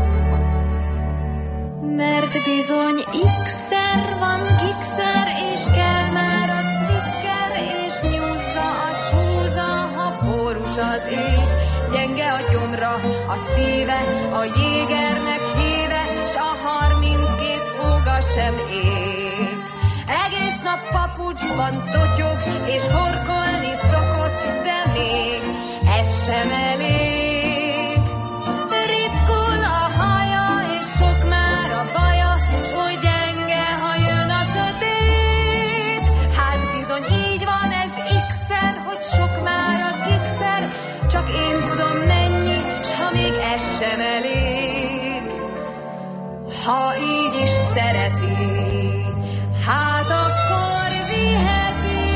Mert bizony x-szer van gigszer, és kell már a cvikker, és nyúzza a csúza, ha pórus az ég. Gyenge a gyomra, a szíve, a jégernek híve, s a harminckét foga sem ég. Egész nap papucsban totyog, és horkolni szokott, de még ez sem elég. Ritkul a haja, és sok már a baja, s oly gyenge, ha jön a sötét. Hát bizony így van ez x-szer, hogy sok már a gigszer, csak én tudom mennyi, s ha még ez sem elég. Ha így is szereti, hát akkor viheti.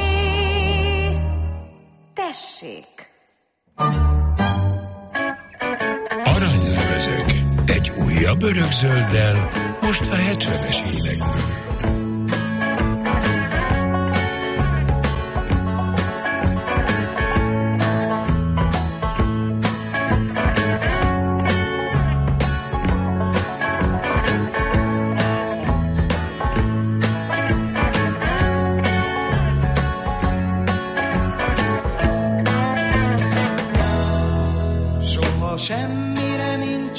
Tessék! Aranylevezek, egy újabb örökzölddel, most a hetvenes évekből. Semmire nincs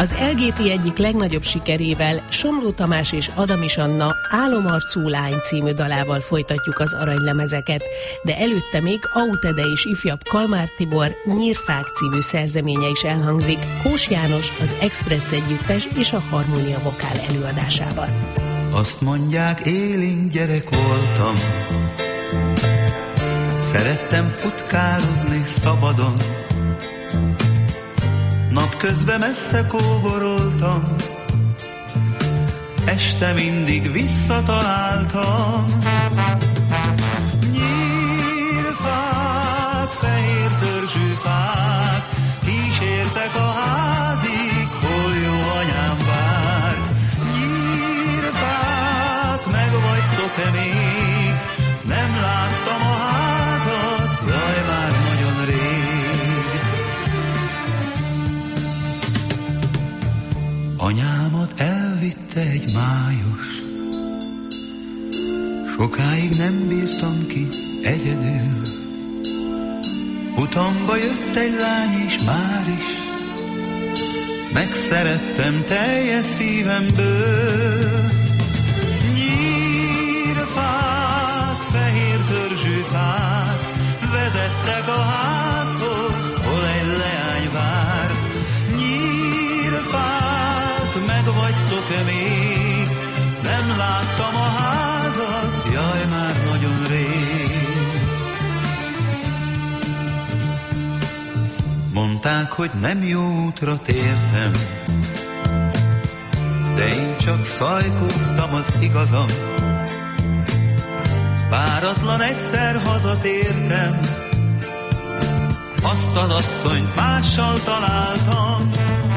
Az el gé té egyik legnagyobb sikerével, Somló Tamás és Adamis Anna Álomarcú lány című dalával folytatjuk az aranylemezeket, de előtte még Autede és ifjabb Kalmár Tibor Nyírfák című szerzeménye is elhangzik Kós János, az Express együttes és a Harmónia Vokál előadásában. Azt mondják, élénk gyerek voltam, szerettem futkározni szabadon, napközben messze kóboroltam, este mindig visszataláltam. Nyírfák, fehér törzsű fák, kísértek a házig, hol jó anyám várt. Nyírfák, meg vagytok-e még? Nem láttam a házat, jaj, már nagyon rég. Anyámat elvitte egy május, sokáig nem bírtam ki egyedül. Utamba jött egy lány és már is megszerettem teljes szívemből. Nyírfák, fehér törzsű fák vezettek a házhoz, hol egy leány várt. Nyírfák, meg vagytok-e még? Nem láttam a házat, jaj, már nagyon rég. Mondták, hogy nem jó útra tértem, de én csak szajkóztam, az igazam. Váratlan egyszer hazatértem, azt az asszonyt mással találtam.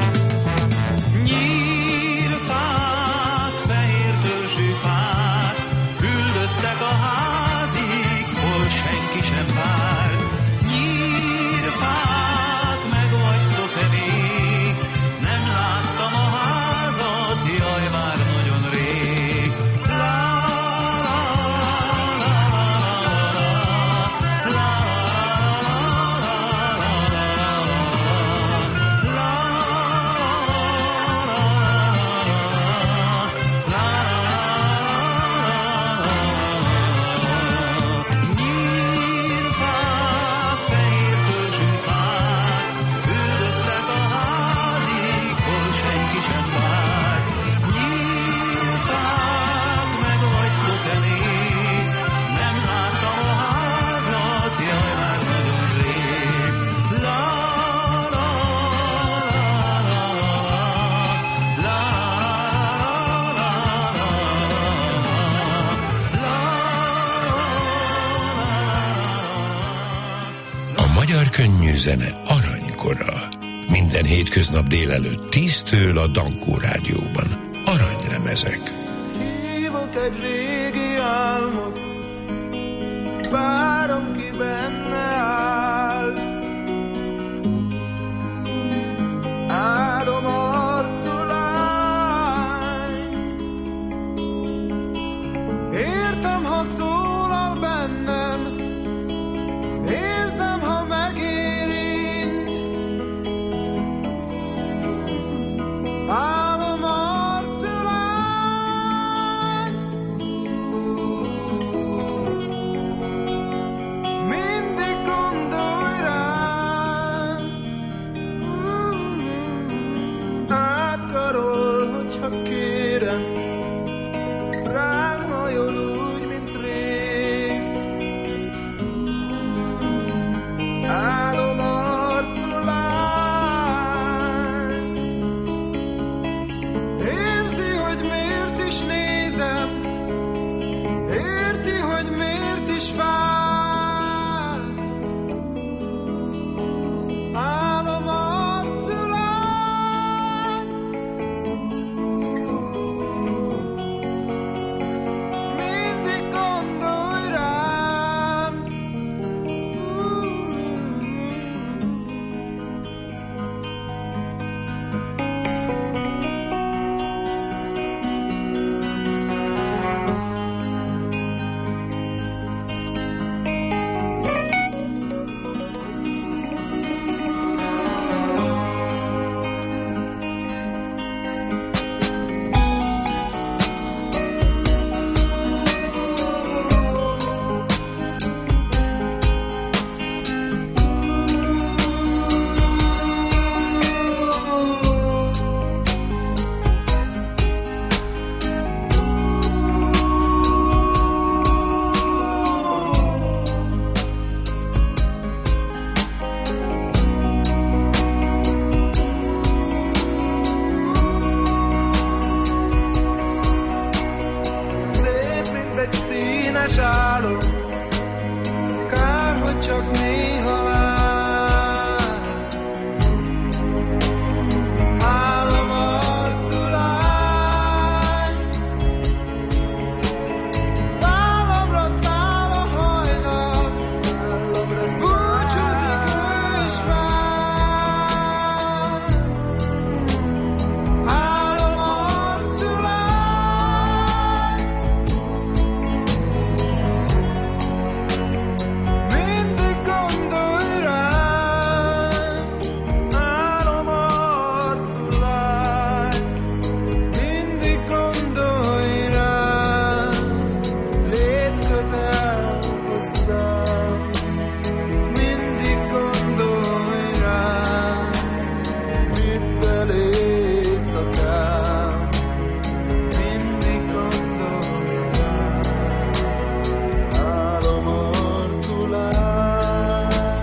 Nyírfák, fehér törzsű fák üldöztek a házig, hol senki sem vár. Nyírfák, meg vagytok-e még? Nem láttam a házat, jaj, már nagyon rég. Magyar könnyű zene aranykora. Minden hétköznap délelőtt tíztől a Dankó Rádióban. Aranylemezek. Hívok egy régi álmot, várom, ki benne áll. Áldom arcú lány, értem, ha szólal bennem, érzem, ha megérint. Álom arcú lány, mindig gondolj rám. Átkarol, hogyha kérem, rám hajol úgy, mint rég. Álom arcú lány, érzi, hogy miért is nézem, érti, hogy miért is vár. Álom arcú lány, mindig gondolj rám. álom, kár, hogy csak néha lát. Álom arcú lány, vállamra száll a hajnal, búcsúzik ő is már. Álom arcú lány, mindig gondolj rám. Álom arcú lány, mindig gondolj rám. Lépj közel hozzám, mindig gondolj rám. Vidd el éjszakám, mindig gondolj rám. Álom arcú lány.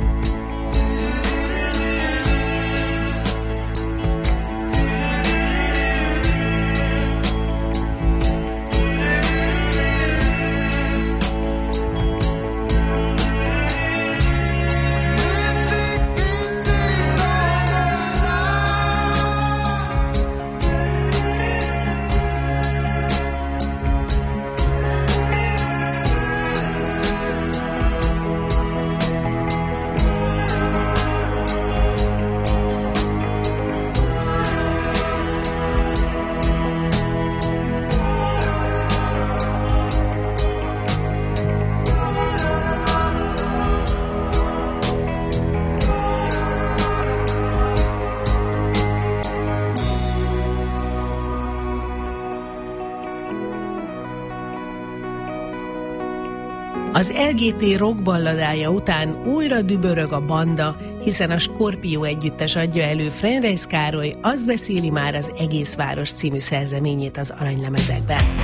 Az el gé té rock balladája után újra dübörög a banda, hiszen a Skorpió együttes adja elő Frenreis Károly Azt beszéli már az egész város című szerzeményét az aranylemezekben.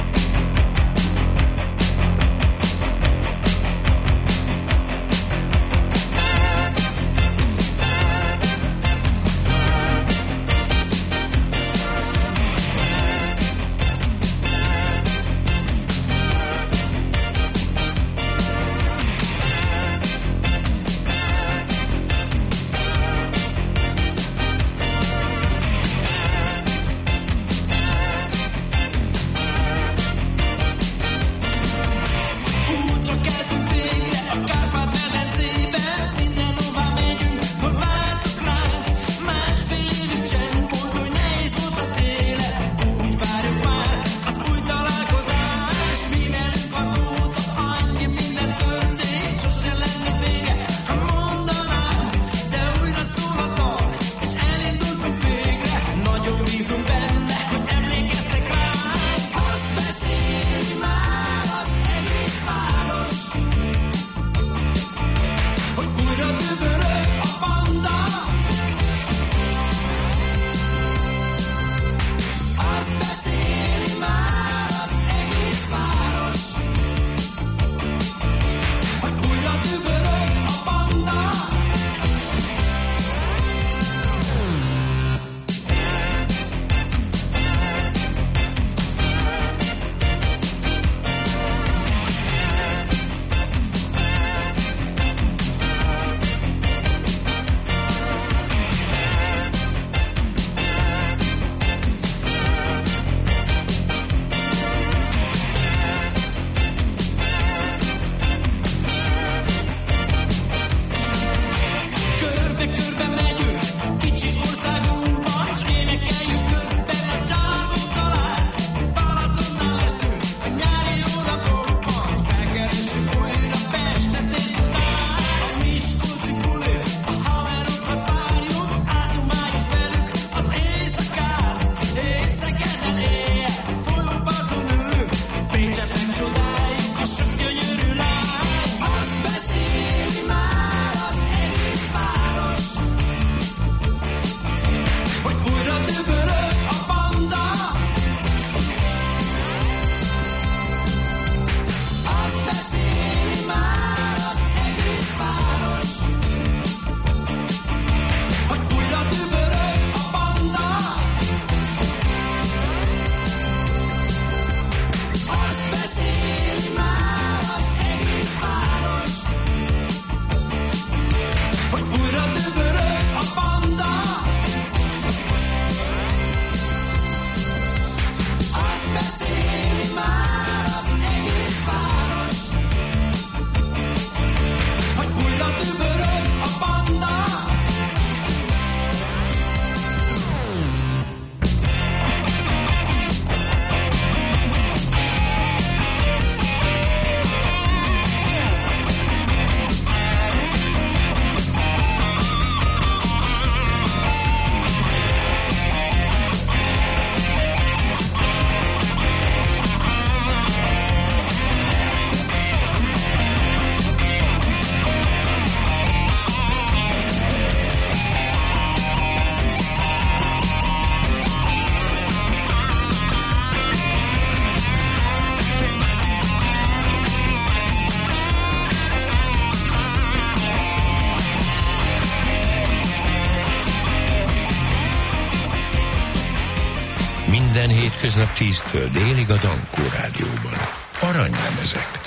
hétköznap tíztől délig a Dankó Rádióban. Aranylemezek.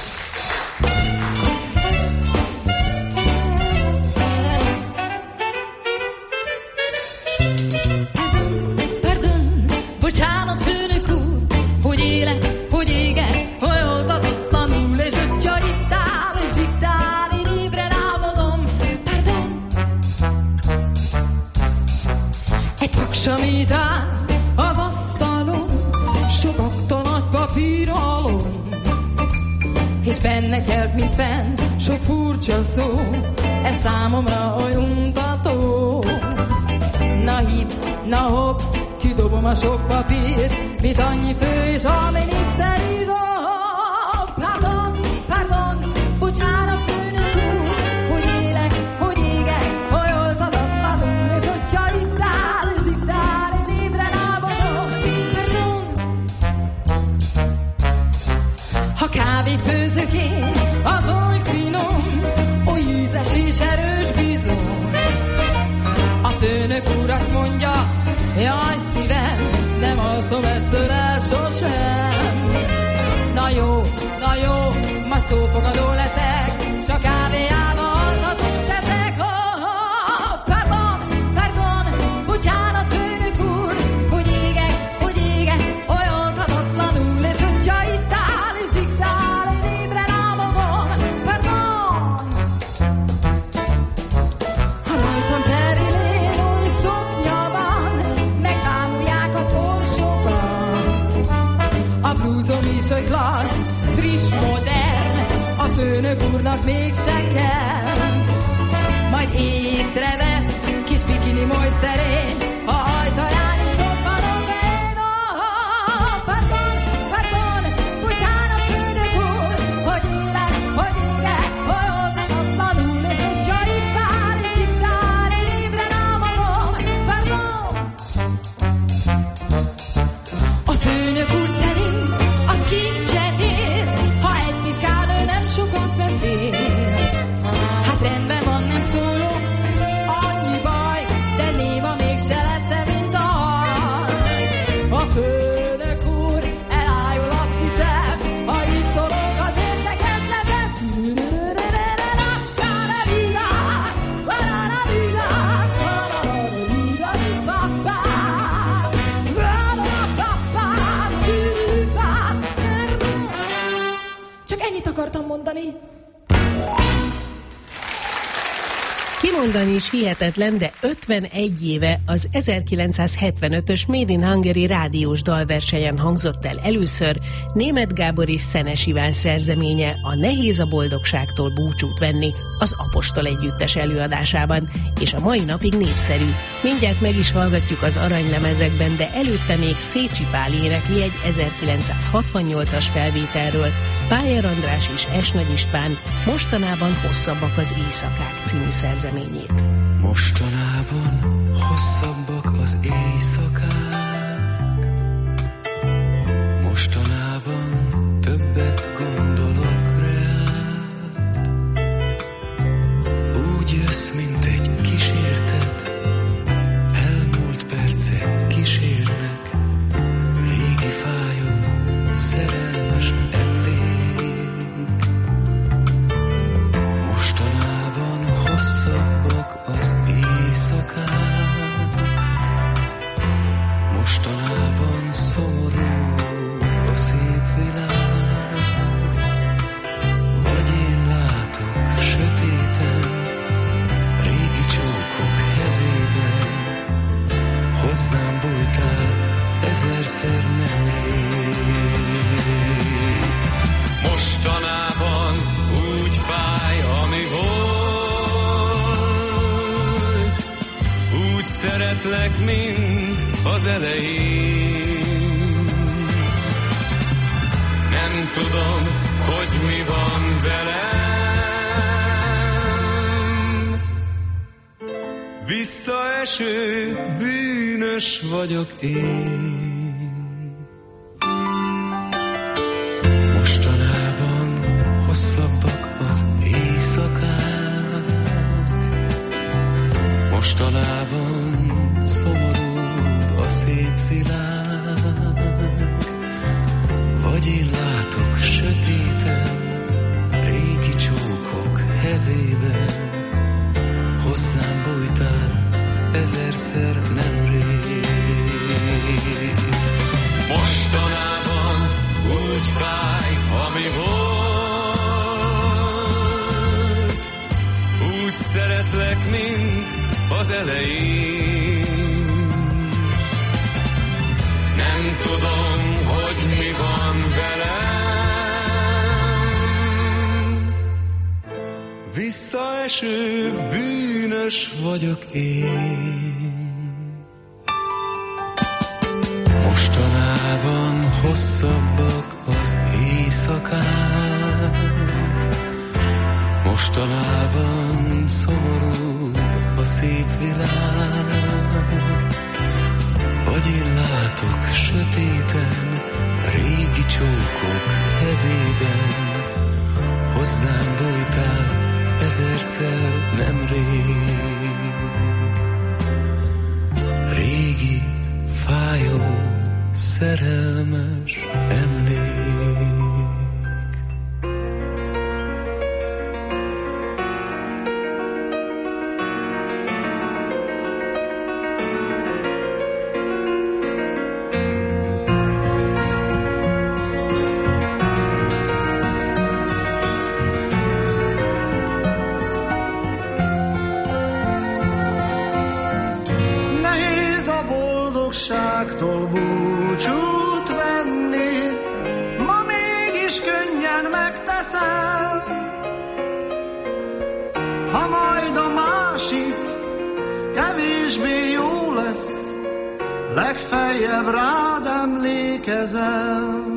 Pardon, bocsánat, főnök úr, hogy élek, hogy égek, hogy oltatotlanul, és hogyha itt áll, és diktál, én évre rámodom. Pardon, egy paks, amit áll az asztalon, sokakta nagy papíralom, és benne kelt, mint fenn, sok furcsa szó, ez számomra oly untató. Na hip, na hopp, kidobom a sok papírt, mit annyi fő és a miniszteri dob. Pardon, pardon, bocsánat, főnök úr, hogy élek, hogy égek, hogy oltatotlanul, és hogyha itt áll, és diktál, én évre rámodom. Pardon, ha kávét főzök én, az oly finom, oly ízes és erős bizony. A főnök úr azt mondja, jaj szívem, nem alszom ettől el sosem. Na jó, na jó, ma szófogadó leszek, csak kávéjába altatót teszek. Oh, oh, pardon, pardon, bocsánat, főnök úr, hogy égek, hogy égek, olyan oltatotlanul, és hogyha itt áll, és diktál, én évre rámogom. Pardon, ha rajtam terülén új szoknya van, megtámulják azt oly sokan. A blúzom is oly klassz, friss, modern, a főnök úrnak mégse kell. Majd észrevesz, kis bikini moly szerény, ha ajtaján is dobbanom én. Oh, oh, pardon, pardon, bocsánat, főnök úr, hogy élek, hogy égek, hogy oltatotlanul, és hogyha itt áll, és diktál, én évre rámogom. Pardon, a főnök úr szerint az kincset ér, ha egy titkárnő nem sokat beszél. Hát rendben van, nem szólok, annyi baj, de néma mégse lettem, mint a hal. A főnök úr elájul, azt hiszem, ha így szólok az értekezletet. Csak ennyit akartam mondani. Kimondani is hihetetlen, de ötvenegy éve az ezerkilencszázhetvenötös Made in Hungary rádiós dalversenyen hangzott el először Németh Gábor és Szenes Iván szerzeménye, a Nehéz a boldogságtól búcsút venni az Apostol együttes előadásában, és a mai napig népszerű. Mindjárt meg is hallgatjuk az aranylemezekben, de előtte még Szécsi Pál énekli egy ezerkilencszázhatvannyolcas felvételről, Pájer András és Es Nagy István Mostanában hosszabbak az éjszakák című szerzeményét. Mostanában hosszabbak az éjszakák, mostanában többet gondolok rád. Úgy jössz, mint egy kísértet, elmúlt percek kísérnek, régi fájó, szerelmes emlék. Mostanában hosszabbak az éjszakák, mostanában szomorú a szép világ. Vagy én látok sötéten, régi csókok hevében, hozzám bújtál ezerszer nemrég. Mostanában úgy fáj, ami volt, úgy szeretlek, mint az elején. Nem tudom, hogy mi van velem, visszaeső bűnös vagyok én. Mostanában hosszabbak az éjszakák, mostanában szomorúbb a szép világ. hogy én látok sötéten, régi csókok hevében, hozzám bújtál ezerszer nemrég. Mostanában úgy fáj, ami volt, úgy szeretlek, mint az elején. Nem tudom, hogy mi van velem, visszaeső bűnös vagyok én. Mostanában hosszabbak az éjszakák, mostanában szomorúbb a szép világ, vagy én látok sötéten, régi csókok hevében, hozzám bújtál ezerszer nemrég. Régi, fájó, szerelmes emlék. Boldogságtól búcsút venni, ma mégis könnyen megteszem. Ha majd a másik kevésbé jó lesz, legfeljebb rád emlékezem.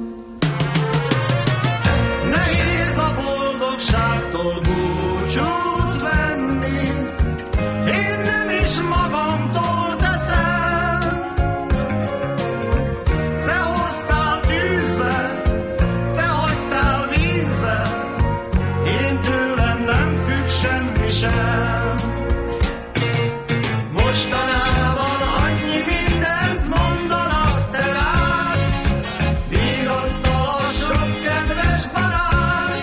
Nehéz a boldogságtól búcsút venni, én nem is magamtól teszem. Mostanában annyi mindent mondanak te rád, vigasztal a sok kedves barát.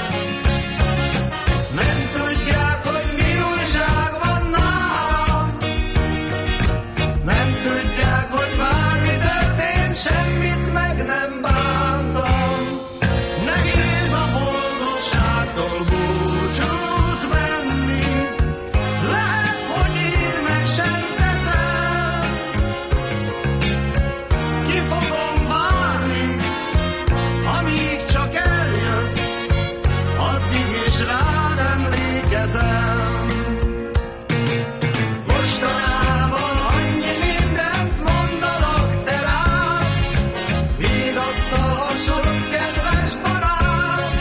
Nem tudják, hogy mi újság van nálam, nem tudják, hogy bármi történt, semmit meg nem bántam. Nehéz a boldogságtól búcsút venni, lehet, hogy én meg sem teszem. Ki fogom várni, amíg csak eljössz, addig is rád emlékezem. Mostanában annyi mindent mondanak te rád, vigasztal a sok kedves barát.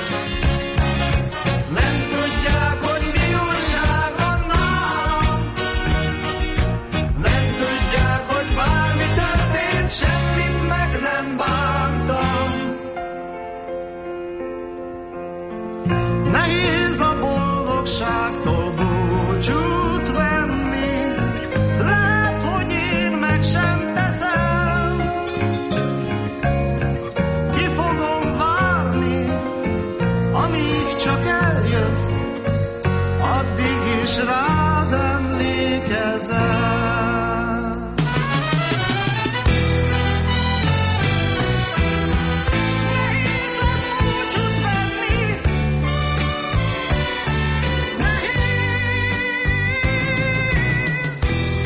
Nem tudják, hogy mi újság van nálam, nem tudják, hogy bármi történt, semmit meg nem bántam. Nehéz a boldogságtól búcsút venni, lehet, hogy én meg sem teszem. Ki fogom várni, amíg csak eljössz, addig is rád emlékezem. Nehéz lesz búcsút venni, nehéz.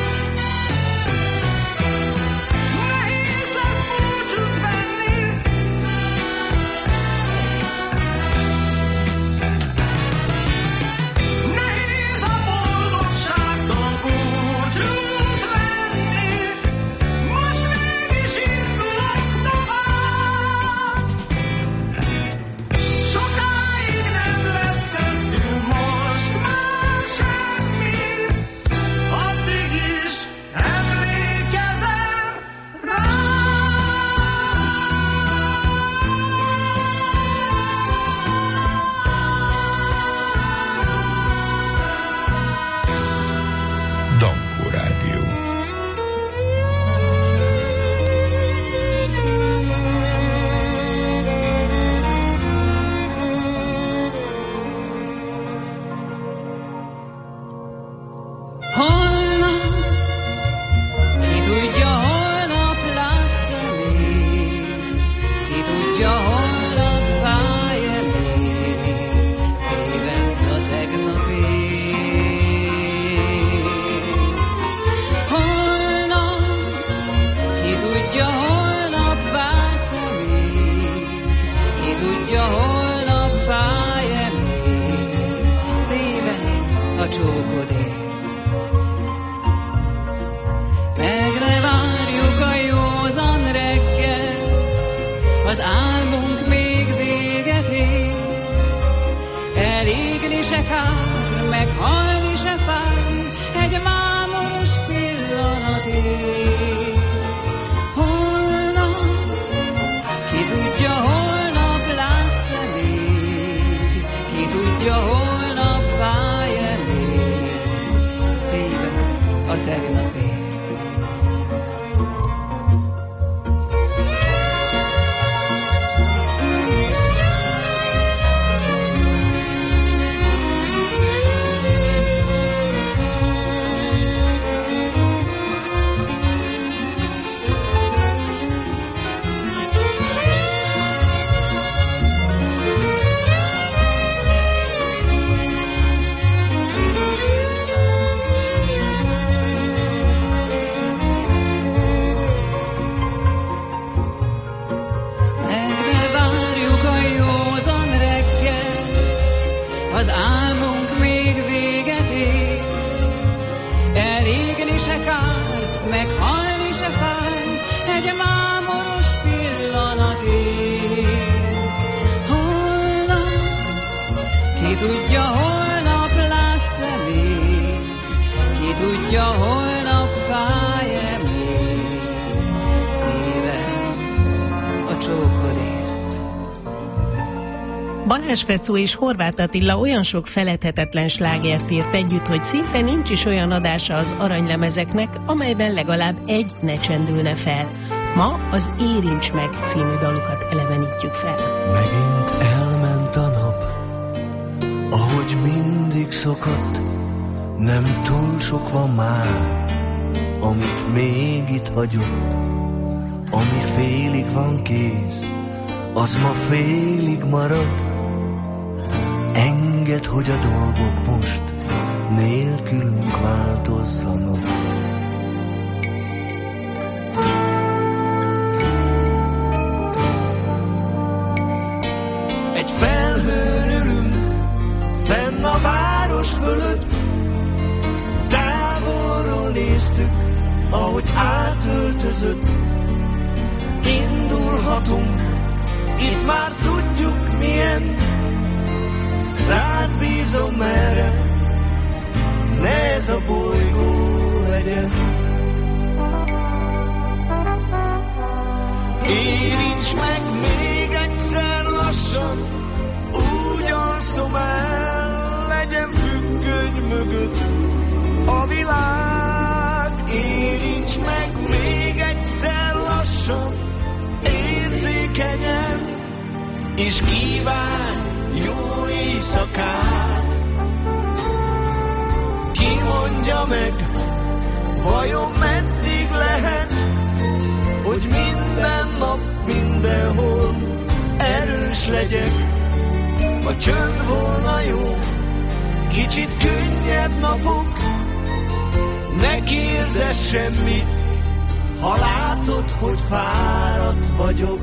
Nehéz lesz búcsút venni. Nehéz a boldogságtól búcsút a csókodért. Meg ne várjuk a józan reggelt, az álmunk még véget ér. Elégni se kár, meghalni se fáj, egy mámoros pillanatért. Holnap, ki tudja, holnap látsz-e még, ki tudja, holnap fáj-e még szíve a tegnapért. Az álmunk még véget ér, elégni se kár, meghalni se fáj, egy mámoros pillanatért. Holnap, ki tudja, holnap látsz-e még, ki tudja, holnap fáj-e még szívem a csókodért. Balázs Fecó és Horváth Attila olyan sok feledhetetlen slágert írt együtt, hogy szinte nincs is olyan adása az aranylemezeknek, amelyben legalább egy ne csendülne fel. Ma az Érints meg című dalukat elevenítjük fel. Megint elment a nap, ahogy mindig szokott, nem túl sok van már, amit még itt hagyott, ami félig van kész, az ma félig marad. Engedd, hogy a dolgok most nélkülünk változzanak. Egy felhőn ülünk, fenn a város fölött, távolról néztük, ahogy átöltözött. Indulhatunk, itt már tudjuk milyen, rád bízom merre, ne ez a bolygó legyen. Érints meg még egyszer lassan, úgy alszom el, legyen függöny mögött a világ. Érints meg még egyszer lassan, érzékenyen, és kívánj jó éjszakát. Ki mondja meg, vajon meddig lehet, hogy minden nap, mindenhol erős legyek. Ha csönd volna jó, kicsit könnyebb napok, ne kérdezz semmit, ha látod, hogy fáradt vagyok.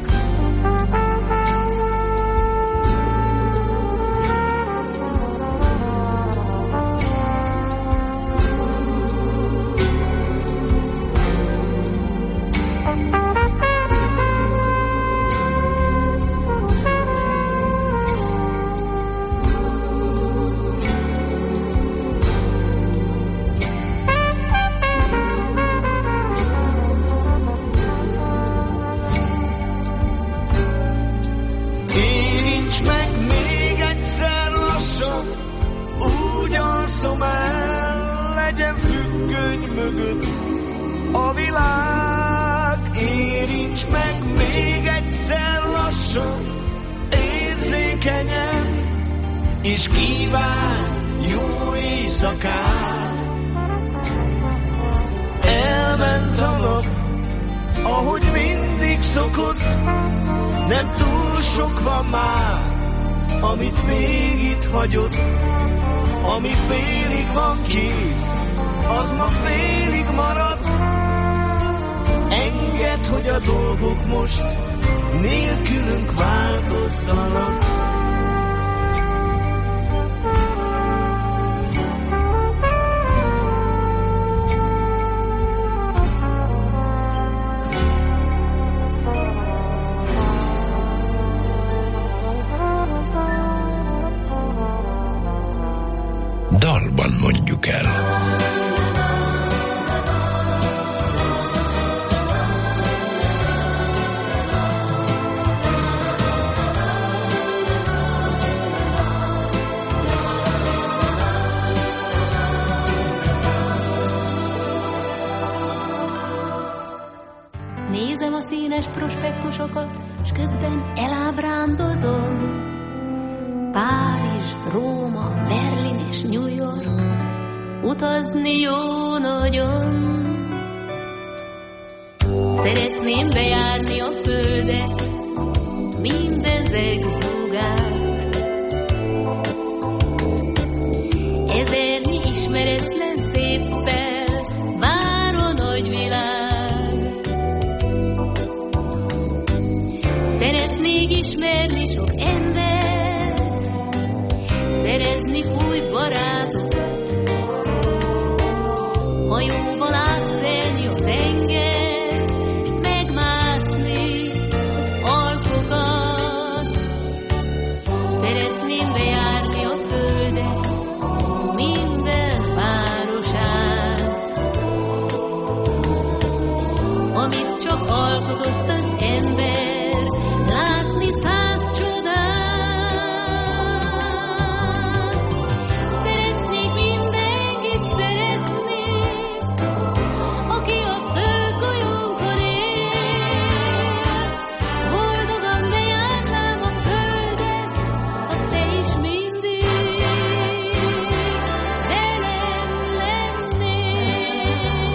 A világ, érints meg még egyszer lassan, érzékenyen, és kívánj jó éjszakát. Elment a nap, ahogy mindig szokott, nem túl sok van már, amit még itt hagyott, ami félig van kész, az ma félig marad. Engedd, hogy a dolgok most nélkülünk változzanak. dalban mondjuk el. Nézem a színes prospektusokat, s közben elábrándozom. Párizs, Róma, Berlin és New York, utazni jó nagyon. Szeretném bejárni a földet, mindezek zúgát. Ezernyi ismeretlen széppel vár a nagyvilág. Szeretnék ismerni sok embert, szerezni új barátokat, hajóval átszelni a tenger, megmászni az alpokat. Szeretném bejárni a földet, minden városát, amit csak alkotott az ember, látni száz csodát. Szeretnék mindenkit szeretni, aki a földgolyónkon él. Boldogan bejárnám a földet, ha te is mindig velem lennél.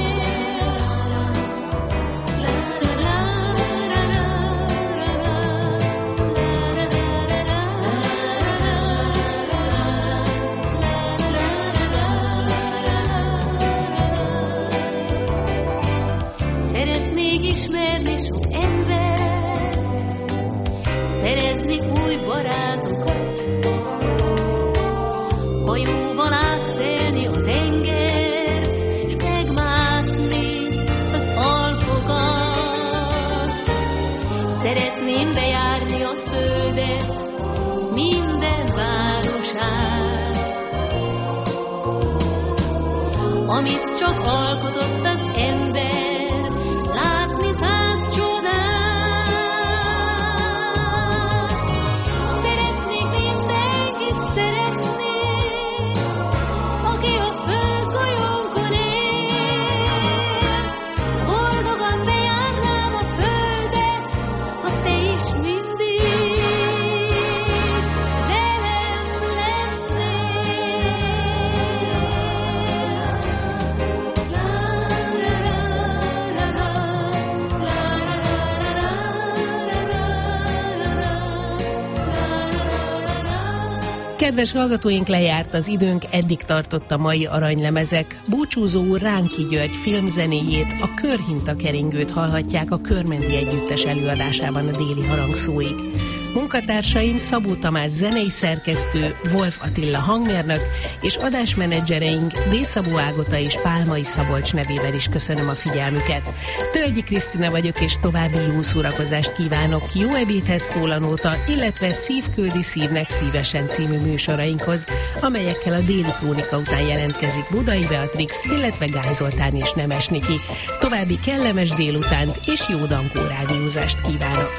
Szeretnék ismerni sok ember, szerezni új barátokat, hajóval átszelni a tengert, s megmászni az alpokat. Szeretném bejárni a földet, minden városát, amit csak alkotott az ember, látni száz csodát. Szeretnék mindenkit szeretni, aki a földgolyónkon él. Boldogan bejárnám a földet, ha te is mindig velem lennél. Kedves hallgatóink, lejárt az időnk, eddig tartott a mai aranylemezek. Búcsúzó úr Ránki György filmzenéjét, a Körhinta keringőt hallhatják a Körmendi Együttes előadásában a déli harangszóig. Munkatársaim Szabó Tamás zenei szerkesztő, Wolf Attila hangmérnök, és adásmenedzsereink D. Szabó Ágota és Pálmai Szabolcs nevében is köszönöm a figyelmüket. Tölgyi Krisztina vagyok, és további jó szórakozást kívánok jó ebédhez szól a nóta, illetve Szív küldi szívnek szívesen című műsorainkhoz, amelyekkel a déli krónika után jelentkezik Budai Beatrix, illetve Gály Zoltán és Nemes Niki. További kellemes délutánt és jó Dankó rádiózást kívánok!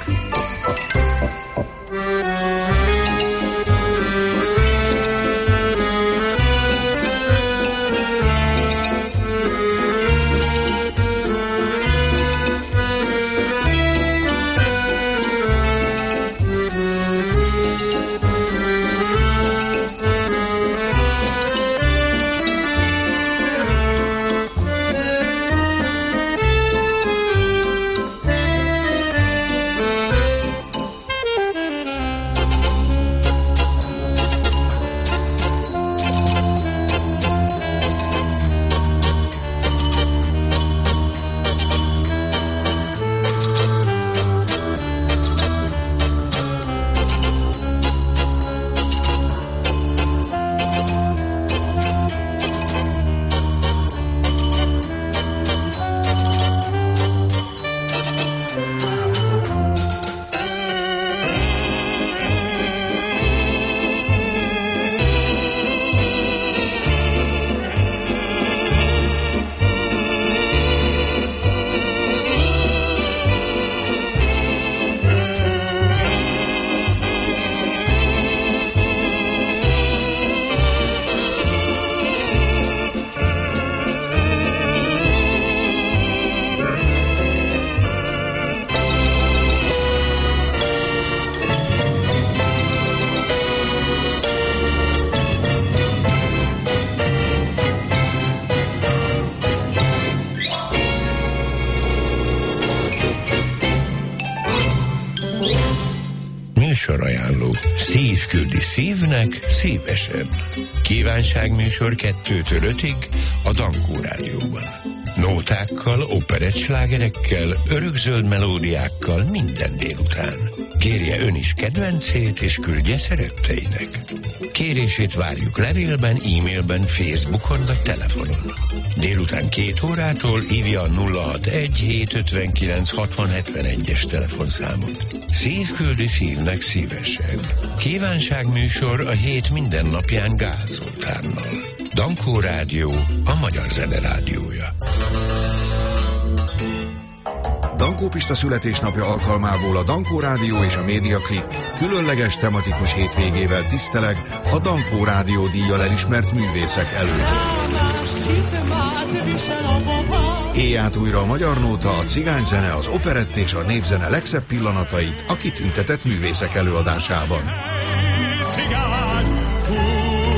műsorajánló. Szív küldi szívnek szívesen. Kívánságműsor kettőtől ötig a Dankó Rádióban. Nótákkal, operettslágerekkel, örökzöld melódiákkal minden délután. Kérje ön is kedvencét, és küldje szeretteinek. Kérését várjuk levélben, e-mailben, Facebookon vagy telefonon. Délután két órától hívja a nulla hatvanegy hétszázötvenkilenc hatvan hetvenegy-es telefonszámot. Szív küldi szívnek szívesen. Kívánságműsor a hét minden napján Gál Zoltánnal. Dankó Rádió, a magyar zene rádiója. Dankó Pista születésnapja alkalmából a Dankó Rádió és a Média Klik különleges tematikus hétvégével tiszteleg a Dankó Rádió díjjal elismert művészek előtt. Éj át újra a magyar nóta, a cigányzene, az operett és a népzene legszebb pillanatait a kitüntetett művészek előadásában.